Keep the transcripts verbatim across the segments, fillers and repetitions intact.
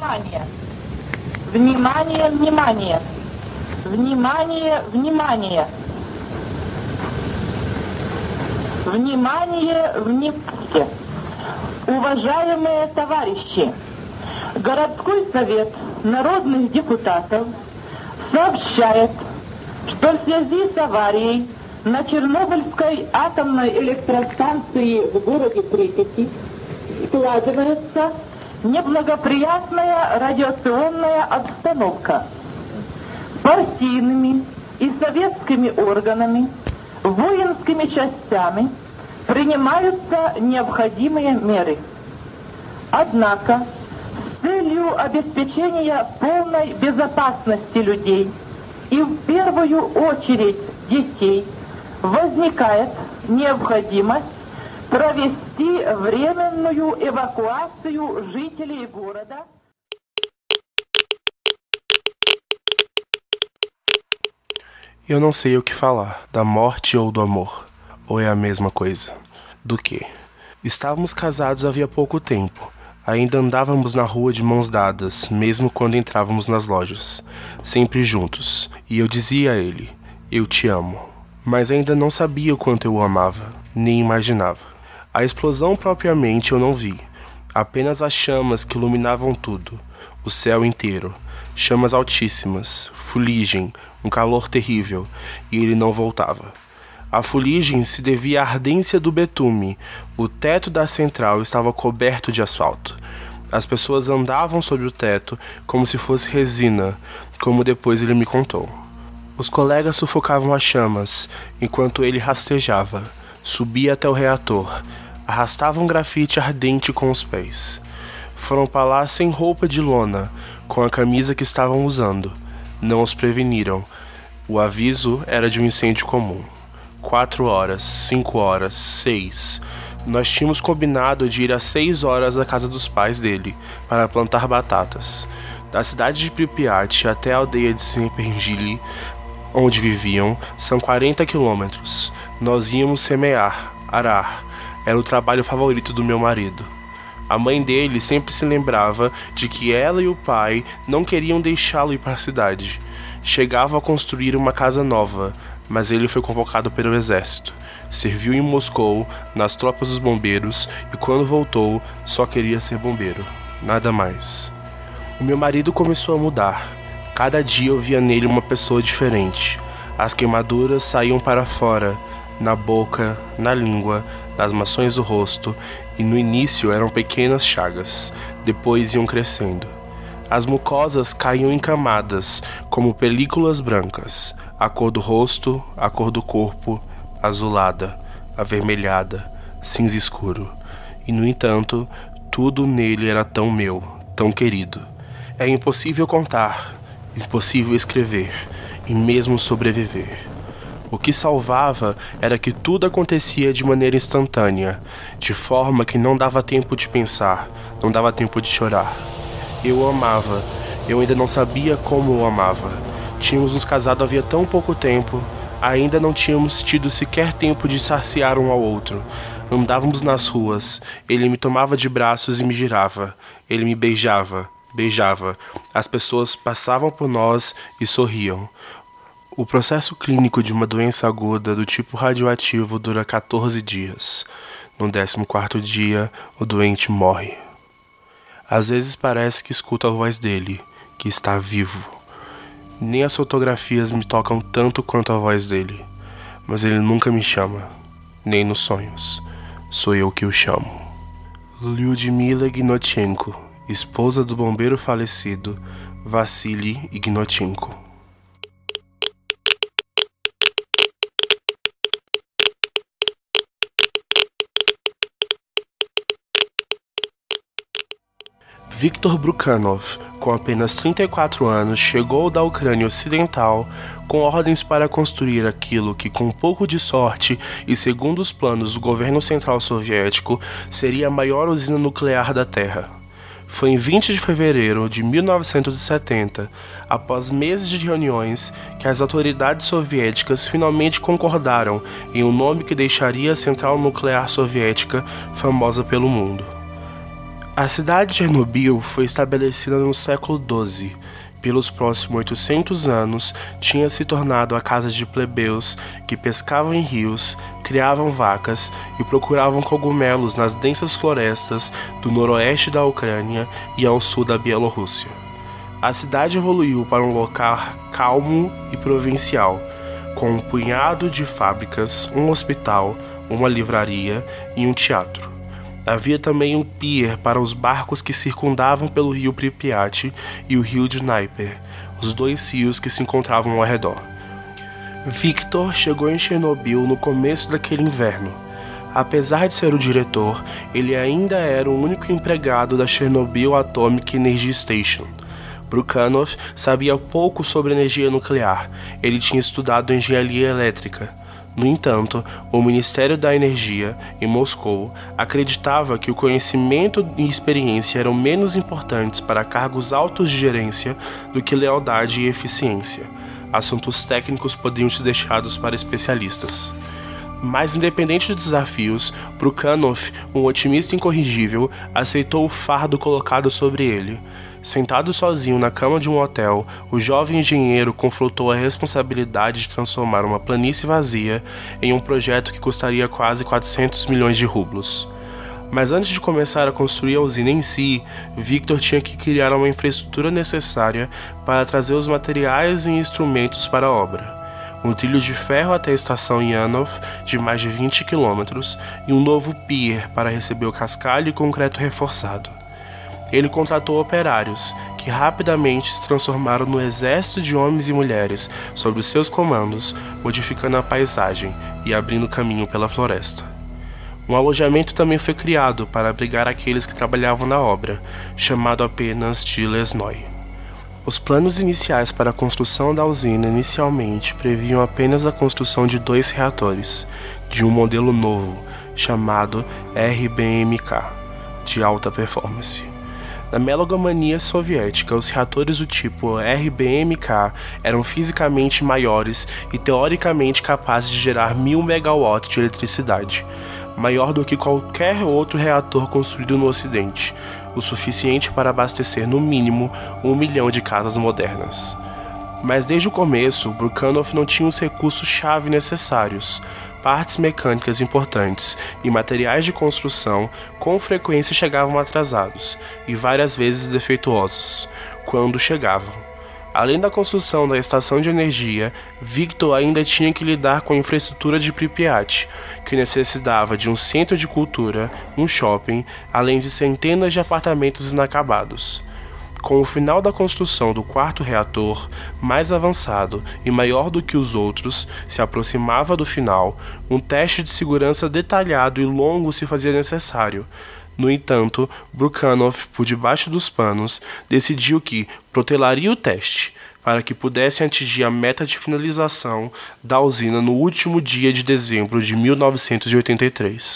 Внимание! Внимание, внимание! Внимание, внимание! Внимание, внимание! Уважаемые товарищи! Городской совет народных депутатов сообщает, что в связи с аварией на Чернобыльской атомной электростанции в городе Припяти складывается неблагоприятная радиационная обстановка. Партийными и советскими органами, воинскими частями принимаются необходимые меры. Однако, с целью обеспечения полной безопасности людей и в первую очередь детей возникает необходимость провести временную эвакуацию жителей города. Eu não sei o que falar, da morte ou do amor, ou é a mesma coisa. Do que? Estávamos casados havia pouco tempo. Ainda andávamos na rua de mãos dadas, mesmo quando entrávamos nas lojas, sempre juntos. E eu dizia a ele, eu te amo. Mas ainda não sabia o quanto eu o amava, nem imaginava. A explosão propriamente eu não vi, apenas as chamas que iluminavam tudo, o céu inteiro, chamas altíssimas, fuligem, um calor terrível, e ele não voltava. A fuligem se devia à ardência do betume, o teto da central estava coberto de asfalto. As pessoas andavam sobre o teto como se fosse resina, como depois ele me contou. Os colegas sufocavam as chamas, enquanto ele rastejava, subia até o reator, arrastava um grafite ardente com os pés. Foram para lá sem roupa de lona, com a camisa que estavam usando. Não os preveniram. O aviso era de um incêndio comum. Quatro horas, cinco horas, seis. Nós tínhamos combinado de ir às seis horas à casa dos pais dele, para plantar batatas. Da cidade de Pripyat até a aldeia de Sempergili, onde viviam, são quarenta quilômetros. Nós íamos semear, arar. Era o trabalho favorito do meu marido. A mãe dele sempre se lembrava de que ela e o pai não queriam deixá-lo ir para a cidade. Chegavam a construir uma casa nova, mas ele foi convocado pelo exército. Serviu em Moscou, nas tropas dos bombeiros, e quando voltou, só queria ser bombeiro. Nada mais. O meu marido começou a mudar. Cada dia eu via nele uma pessoa diferente. As queimaduras saíam para fora, na boca, na língua, nas mações do rosto, e no início eram pequenas chagas, depois iam crescendo. As mucosas caíam em camadas, como películas brancas, a cor do rosto, a cor do corpo, azulada, avermelhada, cinza escuro. E no entanto, tudo nele era tão meu, tão querido. É impossível contar, impossível escrever, e mesmo sobreviver. O que salvava era que tudo acontecia de maneira instantânea, de forma que não dava tempo de pensar, não dava tempo de chorar. Eu o amava, eu ainda não sabia como o amava. Tínhamos nos casado havia tão pouco tempo, ainda não tínhamos tido sequer tempo de saciar um ao outro. Andávamos nas ruas, ele me tomava de braços e me girava, ele me beijava, beijava. As pessoas passavam por nós e sorriam. O processo clínico de uma doença aguda do tipo radioativo dura quatorze dias. No décimo quarto dia, o doente morre. Às vezes parece que escuto a voz dele, que está vivo. Nem as fotografias me tocam tanto quanto a voz dele, mas ele nunca me chama, nem nos sonhos. Sou eu que o chamo. Lyudmila Ignatchenko, esposa do bombeiro falecido Vassily Ignatchenko. Viktor Brukhanov, com apenas trinta e quatro anos, chegou da Ucrânia Ocidental com ordens para construir aquilo que, com um pouco de sorte e segundo os planos do governo central soviético, seria a maior usina nuclear da Terra. Foi em vinte de fevereiro de mil novecentos e setenta, após meses de reuniões, que as autoridades soviéticas finalmente concordaram em um nome que deixaria a central nuclear soviética famosa pelo mundo. A cidade de Chernobyl foi estabelecida no século doze. Pelos próximos oitocentos anos, tinha se tornado a casa de plebeus que pescavam em rios, criavam vacas e procuravam cogumelos nas densas florestas do noroeste da Ucrânia e ao sul da Bielorrússia. A cidade evoluiu para um local calmo e provincial, com um punhado de fábricas, um hospital, uma livraria e um teatro. Havia também um pier para os barcos que circundavam pelo rio Pripyat e o rio Dnieper, os dois rios que se encontravam ao redor. Viktor chegou em Chernobyl no começo daquele inverno. Apesar de ser o diretor, ele ainda era o único empregado da Chernobyl Atomic Energy Station. Brukhanov sabia pouco sobre energia nuclear, ele tinha estudado engenharia elétrica. No entanto, o Ministério da Energia, em Moscou, acreditava que o conhecimento e experiência eram menos importantes para cargos altos de gerência do que lealdade e eficiência. Assuntos técnicos podiam ser deixados para especialistas. Mas, independente dos desafios, Brukhanov, um otimista incorrigível, aceitou o fardo colocado sobre ele. Sentado sozinho na cama de um hotel, o jovem engenheiro confrontou a responsabilidade de transformar uma planície vazia em um projeto que custaria quase quatrocentos milhões de rublos. Mas antes de começar a construir a usina em si, Viktor tinha que criar uma infraestrutura necessária para trazer os materiais e instrumentos para a obra. Um trilho de ferro até a estação Yanov, de mais de vinte quilômetros, e um novo pier para receber o cascalho e concreto reforçado. Ele contratou operários, que rapidamente se transformaram no exército de homens e mulheres sob os seus comandos, modificando a paisagem e abrindo caminho pela floresta. Um alojamento também foi criado para abrigar aqueles que trabalhavam na obra, chamado apenas de Lesnoy. Os planos iniciais para a construção da usina inicialmente previam apenas a construção de dois reatores, de um modelo novo, chamado R B M K, de alta performance. Na megalomania soviética, os reatores do tipo R B M K eram fisicamente maiores e teoricamente capazes de gerar mil megawatts de eletricidade, maior do que qualquer outro reator construído no Ocidente, o suficiente para abastecer no mínimo um milhão de casas modernas. Mas desde o começo, Brukhanov não tinha os recursos-chave necessários. Partes mecânicas importantes e materiais de construção com frequência chegavam atrasados e várias vezes defeituosos, quando chegavam. Além da construção da estação de energia, Viktor ainda tinha que lidar com a infraestrutura de Pripyat, que necessitava de um centro de cultura, um shopping, além de centenas de apartamentos inacabados. Com o final da construção do quarto reator, mais avançado e maior do que os outros, se aproximava do final, um teste de segurança detalhado e longo se fazia necessário. No entanto, Brukhanov, por debaixo dos panos, decidiu que protelaria o teste, para que pudessem atingir a meta de finalização da usina no último dia de dezembro de mil novecentos e oitenta e três.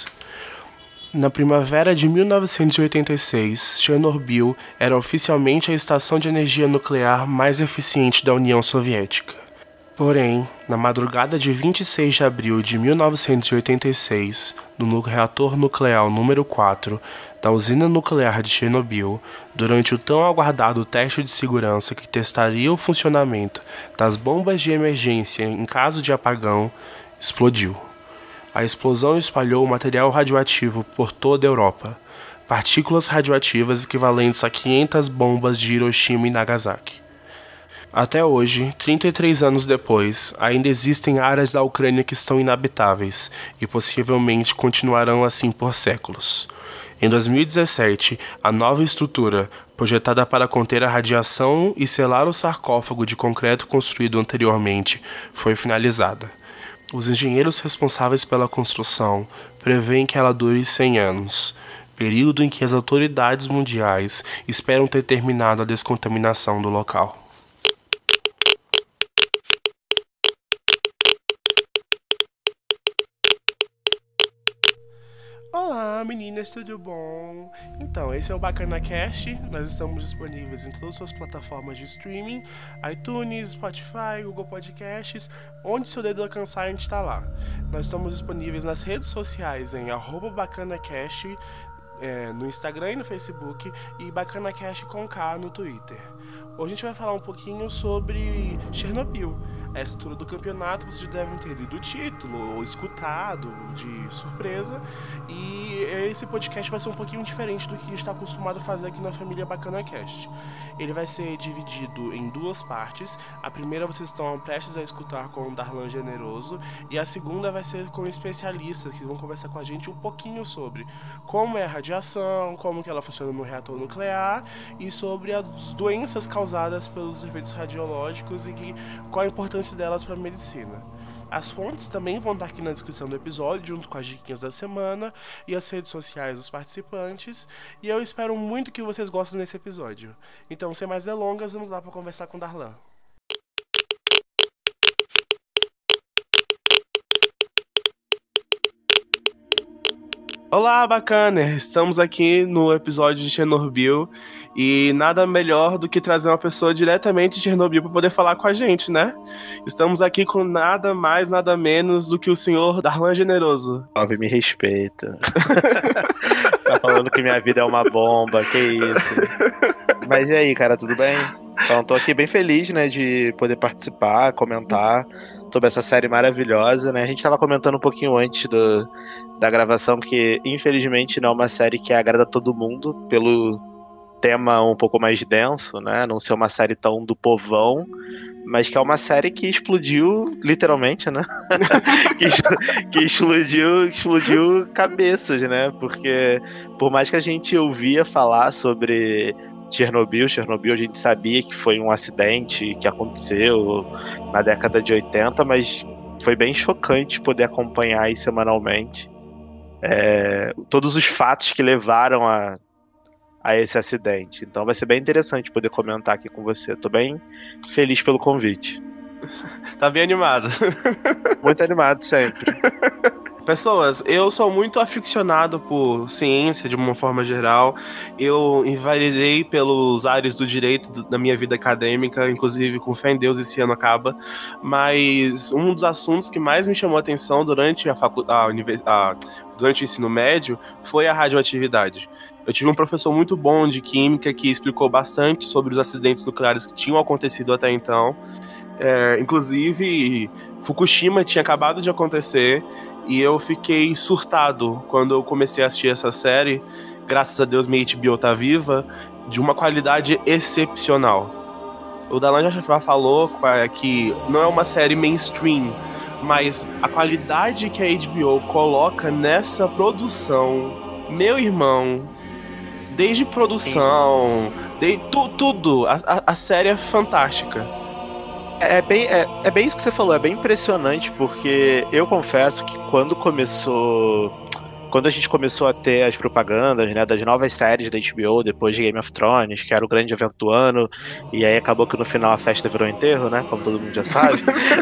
Na primavera de mil novecentos e oitenta e seis, Chernobyl era oficialmente a estação de energia nuclear mais eficiente da União Soviética. Porém, na madrugada de vinte e seis de abril de mil novecentos e oitenta e seis, no reator nuclear número quatro da usina nuclear de Chernobyl, durante o tão aguardado teste de segurança que testaria o funcionamento das bombas de emergência em caso de apagão, explodiu. A explosão espalhou material radioativo por toda a Europa, partículas radioativas equivalentes a quinhentas bombas de Hiroshima e Nagasaki. Até hoje, trinta e três anos depois, ainda existem áreas da Ucrânia que estão inabitáveis e possivelmente continuarão assim por séculos. Em dois mil e dezessete, a nova estrutura, projetada para conter a radiação e selar o sarcófago de concreto construído anteriormente, foi finalizada. Os engenheiros responsáveis pela construção prevêem que ela dure cem anos, período em que as autoridades mundiais esperam ter terminado a descontaminação do local. Olá meninas, tudo bom? Então, esse é o BacanaCast, nós estamos disponíveis em todas as suas plataformas de streaming, iTunes, Spotify, Google Podcasts, onde seu dedo alcançar a gente está lá. Nós estamos disponíveis nas redes sociais em arroba BacanaCast, é, no Instagram e no Facebook, e BacanaCast com K no Twitter. Hoje a gente vai falar um pouquinho sobre Chernobyl. Essa altura do campeonato vocês já devem ter lido o título ou escutado de surpresa, e esse podcast vai ser um pouquinho diferente do que a gente está acostumado a fazer aqui na família BacanaCast. Ele vai ser dividido em duas partes. A primeira vocês estão prestes a escutar com o Darlan Generoso, e a segunda vai ser com especialistas que vão conversar com a gente um pouquinho sobre como é a radiação, como que ela funciona no reator nuclear e sobre as doenças causadas pelos efeitos radiológicos e que, qual a importância delas para a medicina. As fontes também vão estar aqui na descrição do episódio, junto com as diquinhas da semana e as redes sociais dos participantes, e eu espero muito que vocês gostem desse episódio. Então, sem mais delongas, vamos lá para conversar com o Darlan. Olá, bacana! Estamos aqui no episódio de Chernobyl e nada melhor do que trazer uma pessoa diretamente de Chernobyl para poder falar com a gente, né? Estamos aqui com nada mais, nada menos do que o senhor Darlan Generoso. Salve, me respeita. Tá falando que minha vida é uma bomba, que isso. Mas e aí, cara, tudo bem? Então, tô aqui bem feliz, né, de poder participar, comentar sobre essa série maravilhosa, né? A gente tava comentando um pouquinho antes do, da gravação que, infelizmente, não é uma série que agrada a todo mundo, pelo tema um pouco mais denso, né? Não ser uma série tão do povão, mas que é uma série que explodiu, literalmente, né? que, que explodiu, explodiu cabeças, né? Porque, por mais que a gente ouvia falar sobre Chernobyl, Chernobyl a gente sabia que foi um acidente que aconteceu na década de oitenta, mas foi bem chocante poder acompanhar aí semanalmente é, todos os fatos que levaram a, a esse acidente. Então vai ser bem interessante poder comentar aqui com você. Tô bem feliz pelo convite. Tá bem animado. Muito animado sempre. Pessoas, eu sou muito aficionado por ciência de uma forma geral. Eu enveredei pelos ares do direito da minha vida acadêmica, inclusive com fé em Deus esse ano acaba. Mas um dos assuntos que mais me chamou a atenção durante, a facu- a univers- a, durante o ensino médio foi a radioatividade. Eu tive um professor muito bom de química que explicou bastante sobre os acidentes nucleares que tinham acontecido até então. É, inclusive, Fukushima tinha acabado de acontecer. E eu fiquei surtado quando eu comecei a assistir essa série. Graças a Deus minha H B O tá viva, de uma qualidade excepcional. O Darlan já falou que não é uma série mainstream, mas a qualidade que a H B O coloca nessa produção, meu irmão, desde produção, de, tu, tudo, a, a, a série é fantástica. É bem, é, é bem isso que você falou, é bem impressionante, porque eu confesso que quando começou. Quando a gente começou a ter as propagandas, né, das novas séries da H B O, depois de Game of Thrones, que era o grande evento do ano, e aí acabou que no final a festa virou enterro, né, como todo mundo já sabe,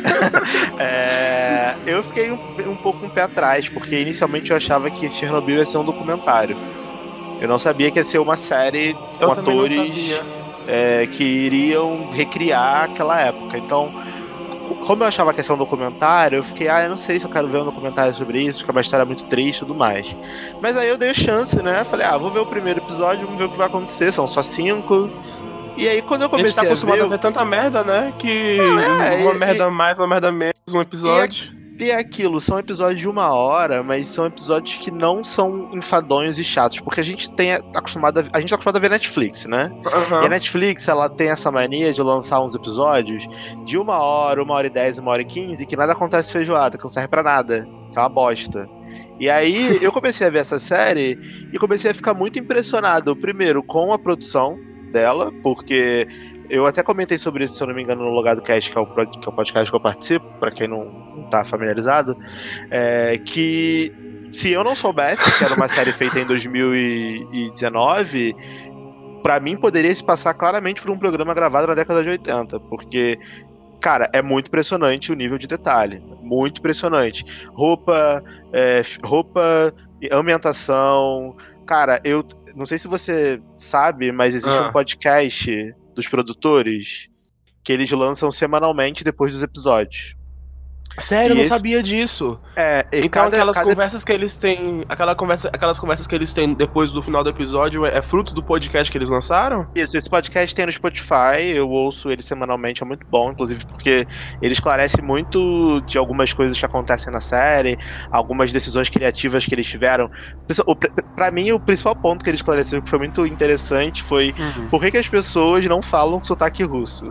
é, eu fiquei um, um pouco um pé atrás, porque inicialmente eu achava que Chernobyl ia ser um documentário. Eu não sabia que ia ser uma série com eu atores é, que iriam recriar aquela época. Então, como eu achava que ia ser um documentário, eu fiquei, ah, eu não sei se eu quero ver um documentário sobre isso, porque é uma história muito triste e tudo mais. Mas aí eu dei a chance, né? Falei, ah, vou ver o primeiro episódio, vamos ver o que vai acontecer, são só cinco. E aí quando eu comecei a ver... A gente tá acostumado a ver, a ver tanta merda, né? Que não, é, uma e, merda mais, uma merda menos, um episódio... E é aquilo, são episódios de uma hora, mas são episódios que não são enfadonhos e chatos, porque a gente tem acostumado a, a gente é acostumado a ver Netflix, né? Uhum. E a Netflix, ela tem essa mania de lançar uns episódios de uma hora, uma hora e dez, uma hora e quinze, que nada acontece feijoada, que não serve pra nada, que é uma bosta. E aí eu comecei a ver essa série e comecei a ficar muito impressionado, primeiro, com a produção dela, porque... Eu até comentei sobre isso, se eu não me engano, no Logado Cast, que é o, que é o podcast que eu participo, pra quem não, não tá familiarizado, é, que se eu não soubesse que era uma série feita em dois mil e dezenove, pra mim poderia se passar claramente por um programa gravado na década de oitenta, porque, cara, é muito impressionante o nível de detalhe, muito impressionante. Roupa, é, roupa, ambientação, cara, eu não sei se você sabe, mas existe ah. um podcast dos produtores que eles lançam semanalmente depois dos episódios. Sério, eu E não esse- sabia disso. É, e Então cada- aquelas cada- conversas que eles têm. Aquela conversa, aquelas conversas que eles têm depois do final do episódio é, é fruto do podcast que eles lançaram? Isso, esse podcast tem no Spotify, eu ouço ele semanalmente, é muito bom, inclusive porque ele esclarece muito de algumas coisas que acontecem na série, algumas decisões criativas que eles tiveram. O- Pra mim, o principal ponto que ele esclareceu, que foi muito interessante, foi Uhum. por que, que as pessoas não falam sotaque russo.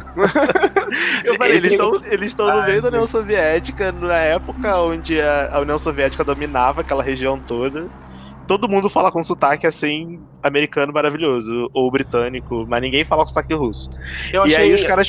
Eu falei, Eles tem- estão eles estão no Ai, meio da União gente. Soviética, na época onde a, a União Soviética dominava aquela região toda. Todo mundo fala com sotaque assim, americano maravilhoso, ou britânico, mas ninguém fala com sotaque russo. Eu E achei. aí os caras.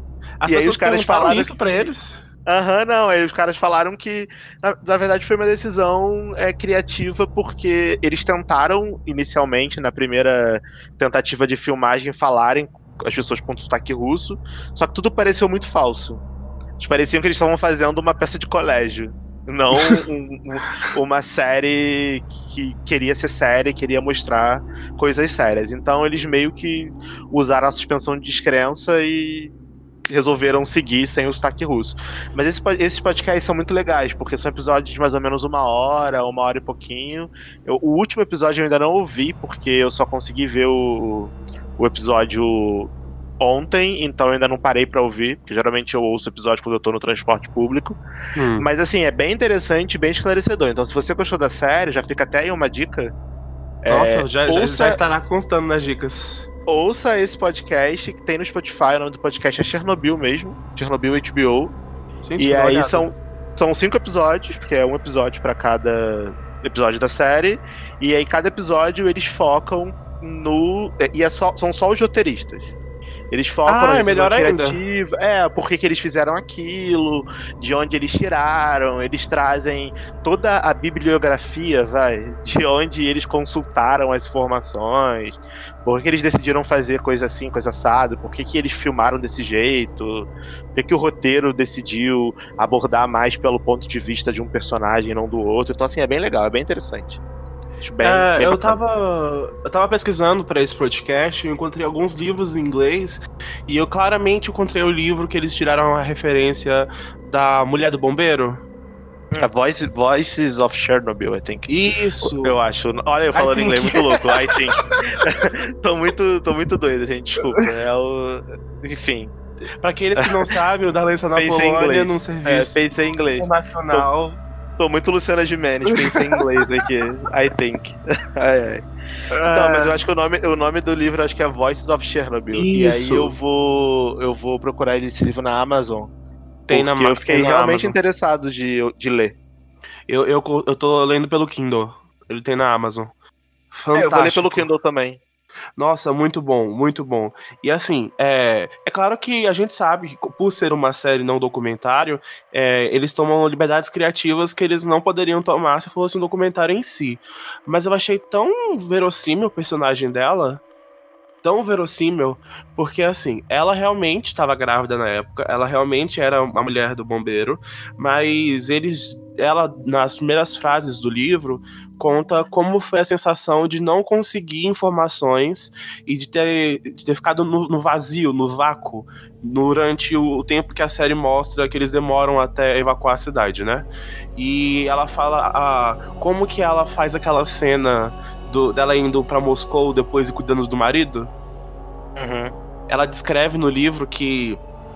As e aí pessoas os caras perguntaram falaram isso que- pra eles. Aham, não, aí os caras falaram que, na, na verdade, foi uma decisão é, criativa, porque eles tentaram, inicialmente, na primeira tentativa de filmagem, falarem as pessoas com sotaque russo, só que tudo pareceu muito falso. Eles pareciam que eles estavam fazendo uma peça de colégio, não um- um- uma série que queria ser séria, queria mostrar coisas sérias. Então eles meio que usaram a suspensão de descrença e resolveram seguir sem o sotaque russo. Mas esse po- esses podcasts são muito legais, porque são episódios de mais ou menos uma hora, uma hora e pouquinho. Eu- o último episódio eu ainda não ouvi, porque eu só consegui ver o, o episódio ontem, então eu ainda não parei pra ouvir, porque geralmente eu ouço episódio quando eu tô no transporte público. Hum. Mas assim, é bem interessante e bem esclarecedor. Então, se você gostou da série, já fica até aí uma dica. Nossa, É, já, já, ouça- já estará constando nas dicas. Ouça esse podcast que tem no Spotify. O nome do podcast é Chernobyl mesmo. Chernobyl H B O. Gente, E dá uma aí olhada. são, são cinco episódios, porque é um episódio pra cada episódio da série. E aí cada episódio eles focam no. E é só, são só os roteiristas. Eles focam Ah, na é melhor decisão ainda. criativa. É, por que que eles fizeram aquilo, de onde eles tiraram. Eles trazem toda a bibliografia, vai, de onde eles consultaram as informações. Por que eles decidiram fazer coisa assim, coisa assado? Por que, que eles filmaram desse jeito? Por que, que o roteiro decidiu abordar mais pelo ponto de vista de um personagem e não do outro? Então, assim, é bem legal, é bem interessante. Acho bem, É, bem eu bacana. tava, eu tava pesquisando pra esse podcast, eu encontrei alguns livros em inglês e eu claramente encontrei o livro que eles tiraram a referência da Mulher do Bombeiro. A Voice, Voices of Chernobyl, I think. Isso. Eu acho. Olha, eu falando I inglês think. muito louco. I think. tô, muito, tô muito doido, gente. Desculpa. É o... Enfim. Pra aqueles que não sabem, o Darlene está na Pensei em Polônia, inglês. num É, serviço pensei em inglês. internacional. Tô muito Luciana Gimenez, pensei em inglês aqui. I think. Ai, ai. Não, mas eu acho que o nome, o nome do livro acho que é Voices of Chernobyl. Isso. E aí eu vou, eu vou procurar esse livro na Amazon. Tem na porque Ma- eu fiquei tem na realmente Amazon. interessado de, de ler. Eu, eu, eu tô lendo pelo Kindle. Ele tem na Amazon. É, Fantástico. eu vou ler pelo Kindle também. Nossa, muito bom, muito bom. E assim, é, é claro que a gente sabe que, por ser uma série não documentário, é, eles tomam liberdades criativas que eles não poderiam tomar se fosse um documentário em si. Mas eu achei tão verossímil o personagem dela, tão verossímil, porque assim, ela realmente estava grávida na época, ela realmente era uma mulher do bombeiro, mas eles, ela, nas primeiras frases do livro, conta como foi a sensação de não conseguir informações e de ter, de ter ficado no, no vazio, no vácuo, durante o, o tempo que a série mostra que eles demoram até evacuar a cidade, né? E ela fala a, como que ela faz aquela cena do, dela indo pra Moscou depois e cuidando do marido. Uhum. Ela descreve no livro que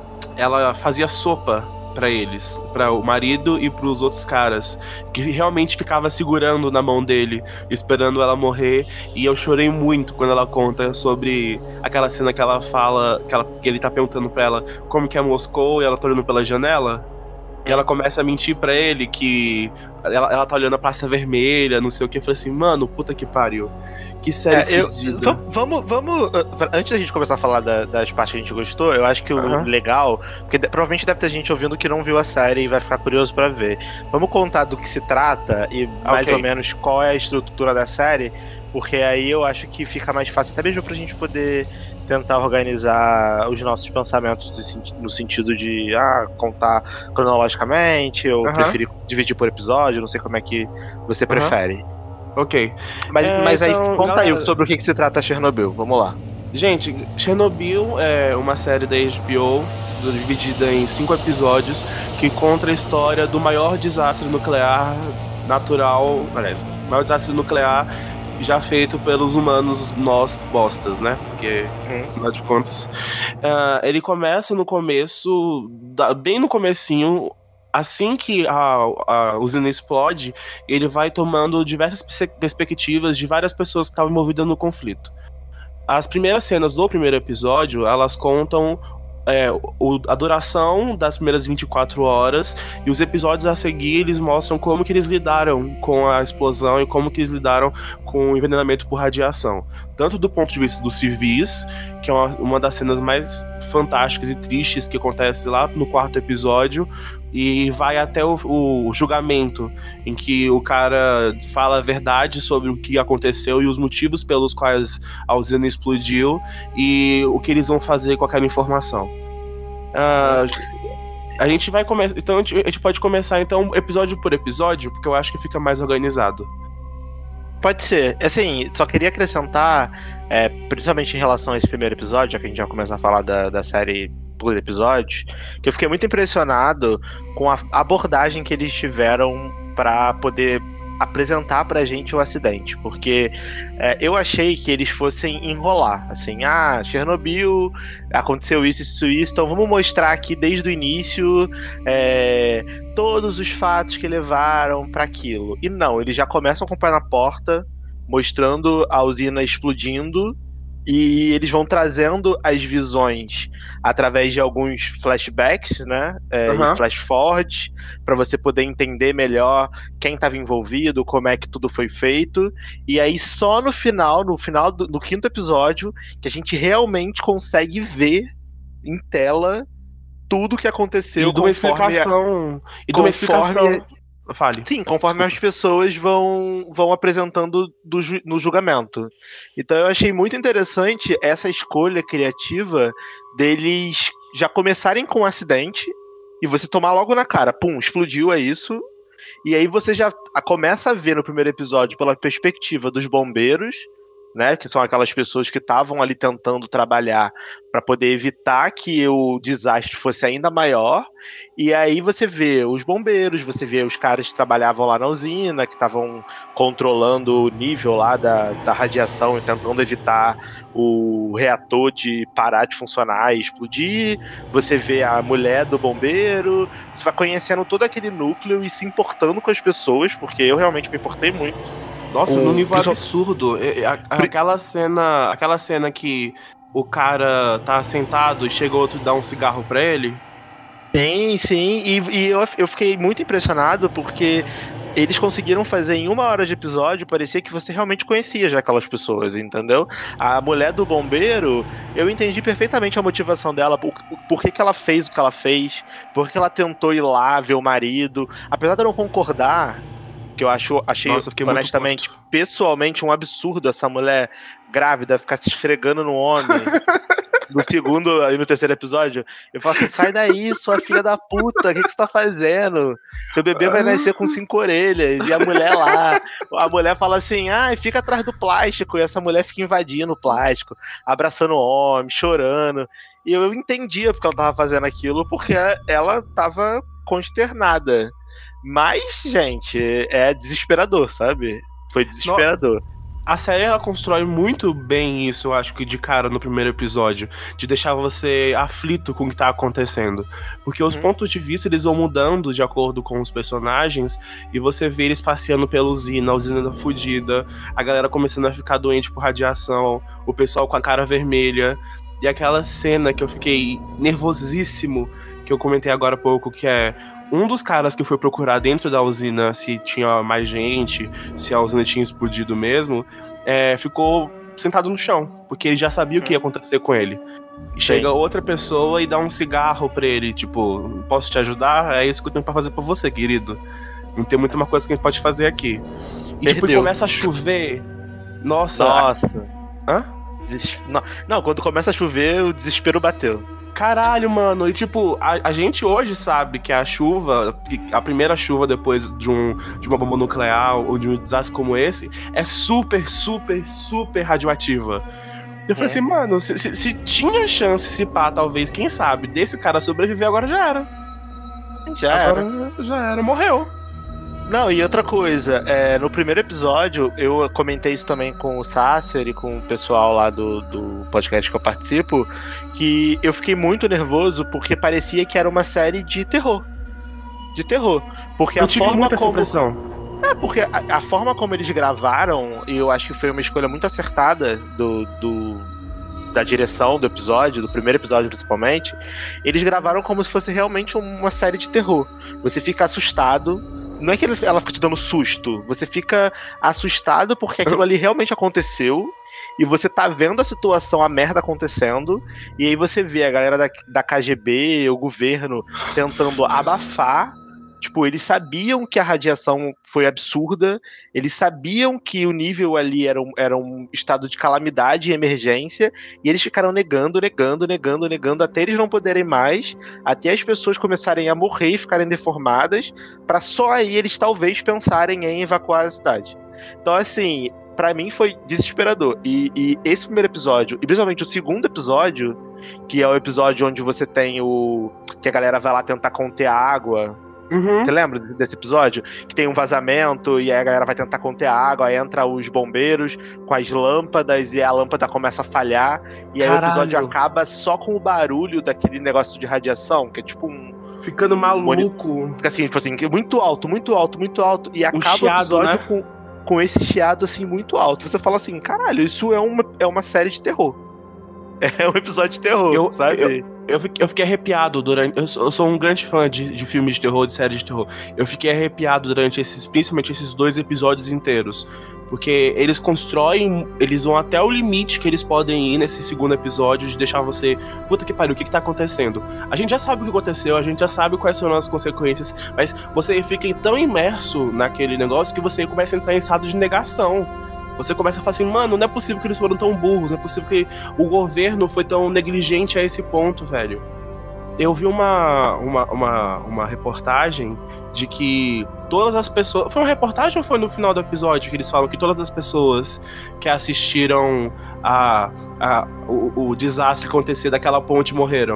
ela fazia sopa pra eles, pra o marido e pros outros caras, que realmente ficava segurando na mão dele, esperando ela morrer, e eu chorei muito quando ela conta sobre aquela cena que ela fala, que, ela, que ele tá perguntando pra ela como que é Moscou, e ela tá olhando pela janela, e ela começa a mentir pra ele que ela, ela tá olhando a Praça Vermelha, não sei o que, eu falei assim, mano, puta que pariu, que série É, eu- fedida. va- vamos, vamos. uh, Antes da gente começar a falar da- das partes que a gente gostou, eu acho que o Aham. legal. Porque de- provavelmente deve ter gente ouvindo que não viu a série e vai ficar curioso pra ver. Vamos contar do que se trata e mais Ok. ou menos qual é a estrutura da série, porque aí eu acho que fica mais fácil, até mesmo pra gente poder tentar organizar os nossos pensamentos de senti- no sentido de ah, contar cronologicamente, ou Aham. preferir dividir por episódio, não sei como é que você prefere. Ok. Mas, É, mas aí então, conta galera- aí sobre o que, que se trata Chernobyl, vamos lá. Gente, Chernobyl é uma série da H B O dividida em cinco episódios que conta a história do maior desastre nuclear natural, aliás, maior desastre nuclear já feito pelos humanos, nós bostas, né? Porque, afinal de contas, uh, ele começa no começo, bem no comecinho. Assim que a, a usina explode, ele vai tomando diversas perspectivas de várias pessoas que estavam envolvidas no conflito. As primeiras cenas do primeiro episódio, elas contam é, o, a duração das primeiras vinte e quatro horas, e os episódios a seguir, eles mostram como que eles lidaram com a explosão e como que eles lidaram com o envenenamento por radiação. Tanto do ponto de vista dos civis, que é uma, uma das cenas mais fantásticas e tristes que acontece lá no quarto episódio, e vai até o, o julgamento, em que o cara fala a verdade sobre o que aconteceu e os motivos pelos quais a usina explodiu e o que eles vão fazer com aquela informação. Uh, a gente vai começar. Então a gente, a gente pode começar então episódio por episódio, porque eu acho que fica mais organizado. Pode ser. Assim, só queria acrescentar, é, principalmente em relação a esse primeiro episódio, já que a gente vai começar a falar da, da série por episódios, que eu fiquei muito impressionado com a abordagem que eles tiveram para poder apresentar pra gente o acidente, porque é, eu achei que eles fossem enrolar, assim, ah, Chernobyl, aconteceu isso, isso, isso, então vamos mostrar aqui desde o início é, todos os fatos que levaram para aquilo. E não, eles já começam com o pé na porta, mostrando a usina explodindo, e eles vão trazendo as visões através de alguns flashbacks, né, é, uhum. e flash forward, para você poder entender melhor quem estava envolvido, como é que tudo foi feito, e aí só no final, no final do no quinto episódio, que a gente realmente consegue ver em tela tudo que aconteceu. E de uma explicação. A, e de uma explicação. Fale. Sim, conforme Desculpa. as pessoas vão, vão apresentando do, no julgamento. Então eu achei muito interessante essa escolha criativa deles já começarem com um acidente e você tomar logo na cara, pum, explodiu, é isso. E aí você já começa a ver no primeiro episódio pela perspectiva dos bombeiros, né, que são aquelas pessoas que estavam ali tentando trabalhar para poder evitar que o desastre fosse ainda maior. E aí você vê os bombeiros, você vê os caras que trabalhavam lá na usina, que estavam controlando o nível lá da, da radiação e tentando evitar o reator de parar de funcionar e explodir. Você vê a mulher do bombeiro, você vai conhecendo todo aquele núcleo e se importando com as pessoas, porque eu realmente me importei muito. Nossa, um, num nível absurdo. Aquela cena, aquela cena que o cara tá sentado e chega outro e dá um cigarro pra ele. Sim, sim. E, e eu, eu fiquei muito impressionado porque eles conseguiram fazer em uma hora de episódio, parecia que você realmente conhecia já aquelas pessoas, entendeu? A mulher do bombeiro, eu entendi perfeitamente a motivação dela, por, por que, que ela fez o que ela fez, por que ela tentou ir lá ver o marido. Apesar de eu não concordar, que eu acho, achei, Nossa, honestamente, pessoalmente, um absurdo essa mulher grávida ficar se esfregando no homem. No segundo e no terceiro episódio, eu falo assim, sai daí, sua filha da puta, o que, que você tá fazendo? Seu bebê vai nascer com cinco orelhas, e a mulher lá, a mulher fala assim, ah, fica atrás do plástico, e essa mulher fica invadindo o plástico, abraçando o homem, chorando, e eu entendia porque ela tava fazendo aquilo, porque ela tava consternada. Mas, gente, é desesperador, sabe? Foi desesperador. A série, ela constrói muito bem isso, eu acho que de cara no primeiro episódio, de deixar você aflito com o que tá acontecendo. Porque os hum. pontos de vista, eles vão mudando de acordo com os personagens, e você vê eles passeando pela usina, a usina fudida, a galera começando a ficar doente por radiação, o pessoal com a cara vermelha, e aquela cena que eu fiquei nervosíssimo, que eu comentei agora há pouco, que é um dos caras que foi procurar dentro da usina se tinha mais gente, se a usina tinha explodido mesmo, é, ficou sentado no chão, porque ele já sabia o que ia acontecer com ele. E chega outra pessoa e dá um cigarro pra ele, tipo, posso te ajudar? É isso que eu tenho pra fazer pra você, querido. Não tem muita uma coisa que a gente pode fazer aqui. E Perdeu. Tipo, começa a chover. Nossa. Nossa. A... Hã? Não, não, quando começa a chover, o desespero bateu. Caralho, mano, e tipo, a, a gente hoje sabe que a chuva, a primeira chuva depois de, um, de uma bomba nuclear ou de um desastre como esse, é super, super, super radioativa. Eu falei assim, mano, se, se, se tinha chance, se pá, talvez, quem sabe, desse cara sobreviver, agora já era. Já agora era. Já era, morreu. Não, e outra coisa, é, no primeiro episódio, eu comentei isso também com o Sasser e com o pessoal lá do, do podcast que eu participo, que eu fiquei muito nervoso porque parecia que era uma série de terror. De terror. Porque eu a tive forma muita como... essa impressão. É, porque a, a forma como eles gravaram, e eu acho que foi uma escolha muito acertada do, do, da direção do episódio, do primeiro episódio principalmente, eles gravaram como se fosse realmente uma série de terror. Você fica assustado. Não é que ela fica te dando susto, você fica assustado porque aquilo ali realmente aconteceu e você tá vendo a situação, a merda acontecendo, e aí você vê a galera da, da K G B, o governo, tentando abafar. Tipo, eles sabiam que a radiação foi absurda, eles sabiam que o nível ali era um, era um estado de calamidade e emergência, e eles ficaram negando, negando, negando, negando, até eles não poderem mais, até as pessoas começarem a morrer e ficarem deformadas, para só aí eles talvez pensarem em evacuar a cidade. Então, assim, pra mim foi desesperador. E, e esse primeiro episódio, e principalmente o segundo episódio, que é o episódio onde você tem o... que a galera vai lá tentar conter a água. Uhum. Você lembra desse episódio? Que tem um vazamento e aí a galera vai tentar conter a água, aí entra os bombeiros com as lâmpadas e a lâmpada começa a falhar. E aí Caralho. O episódio acaba só com o barulho daquele negócio de radiação, que é tipo um... Ficando maluco. Fica assim, tipo assim, muito alto, muito alto, muito alto. E acaba um chiado, o episódio né? com, com esse chiado assim muito alto. Você fala assim, caralho, isso é uma, é uma série de terror. É um episódio de terror, eu, sabe? Eu, eu, fiquei, eu fiquei arrepiado durante... Eu sou, eu sou um grande fã de, de filmes de terror, de séries de terror. Eu fiquei arrepiado durante esses, principalmente esses dois episódios inteiros. Porque eles constroem... Eles vão até o limite que eles podem ir nesse segundo episódio de deixar você... Puta que pariu, o que que tá acontecendo? A gente já sabe o que aconteceu, a gente já sabe quais são as consequências, mas você fica tão imerso naquele negócio que você começa a entrar em estado de negação. Você começa a falar assim, mano, não é possível que eles foram tão burros, não é possível que o governo foi tão negligente a esse ponto, velho. Eu vi uma, uma, uma, uma reportagem de que todas as pessoas... Foi uma reportagem ou foi no final do episódio que eles falam que todas as pessoas que assistiram a, a, o, o desastre acontecer daquela ponte morreram?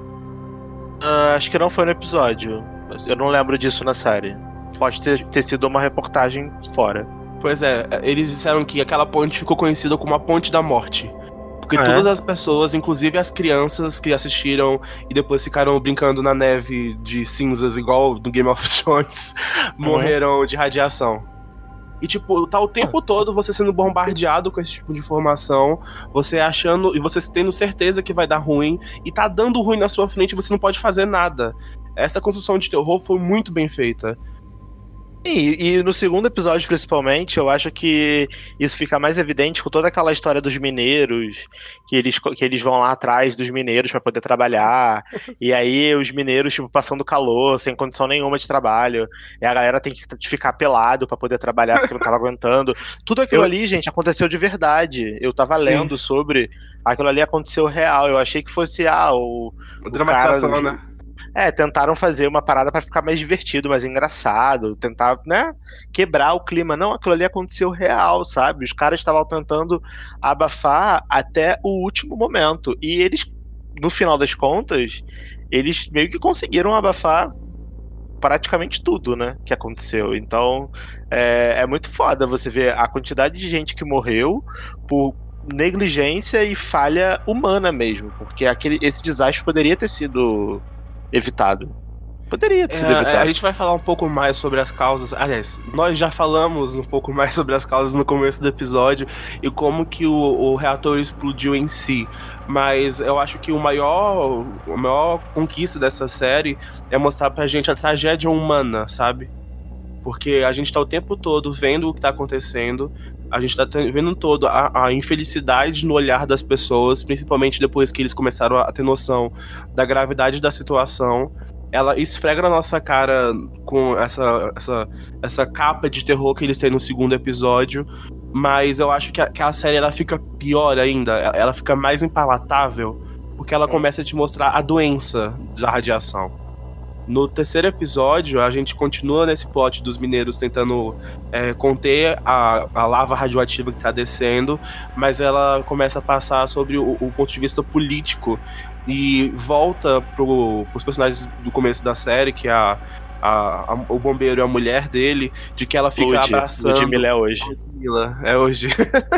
Uh, acho que não foi no episódio. Eu não lembro disso na série. Pode ter, ter sido uma reportagem fora. Pois é, eles disseram que aquela ponte ficou conhecida como a Ponte da Morte. Porque ah, todas é? as pessoas, inclusive as crianças que assistiram e depois ficaram brincando na neve de cinzas, igual no Game of Thrones, morreram uhum. de radiação. E tipo, tá o tempo todo você sendo bombardeado com esse tipo de informação, você achando, e você tendo certeza que vai dar ruim, e tá dando ruim na sua frente e você não pode fazer nada. Essa construção de terror foi muito bem feita. E, e no segundo episódio, principalmente, eu acho que isso fica mais evidente com toda aquela história dos mineiros, que eles, que eles vão lá atrás dos mineiros para poder trabalhar, e aí os mineiros, tipo, passando calor, sem condição nenhuma de trabalho, e a galera tem que ficar pelado para poder trabalhar, porque não tava aguentando. Tudo aquilo eu... ali, gente, aconteceu de verdade. Eu tava Sim. lendo sobre, aquilo ali aconteceu real, eu achei que fosse, ah, o... o dramatização, cara, né? É, tentaram fazer uma parada pra ficar mais divertido, mais engraçado, tentar, né, quebrar o clima. Não, aquilo ali aconteceu real, sabe? Os caras estavam tentando abafar até o último momento. E eles, no final das contas, eles meio que conseguiram abafar praticamente tudo, né, que aconteceu. Então, é, é muito foda você ver a quantidade de gente que morreu por negligência e falha humana mesmo, porque aquele, esse desastre poderia ter sido... evitado. Poderia ter sido é, evitado. A gente vai falar um pouco mais sobre as causas. Aliás, nós já falamos um pouco mais sobre as causas no começo do episódio e como que o, o reator explodiu em si. Mas eu acho que o maior, a maior conquista dessa série é mostrar pra gente a tragédia humana, sabe? Porque a gente tá o tempo todo vendo o que tá acontecendo, a gente tá vendo todo a, a infelicidade no olhar das pessoas, principalmente depois que eles começaram a ter noção da gravidade da situação. Ela esfrega na nossa cara com essa, essa, essa capa de terror que eles têm no segundo episódio, mas eu acho que a, que a série ela fica pior ainda, ela fica mais impalatável, porque ela começa a te mostrar a doença da radiação. No terceiro episódio, a gente continua nesse plot dos mineiros tentando é, conter a, a lava radioativa que tá descendo, mas ela começa a passar sobre o, o ponto de vista político e volta pro, pros personagens do começo da série, que é a, a, a, o bombeiro e a mulher dele, de que ela fica Lud, abraçando... Ludmilla é hoje. Ludmilla, é hoje.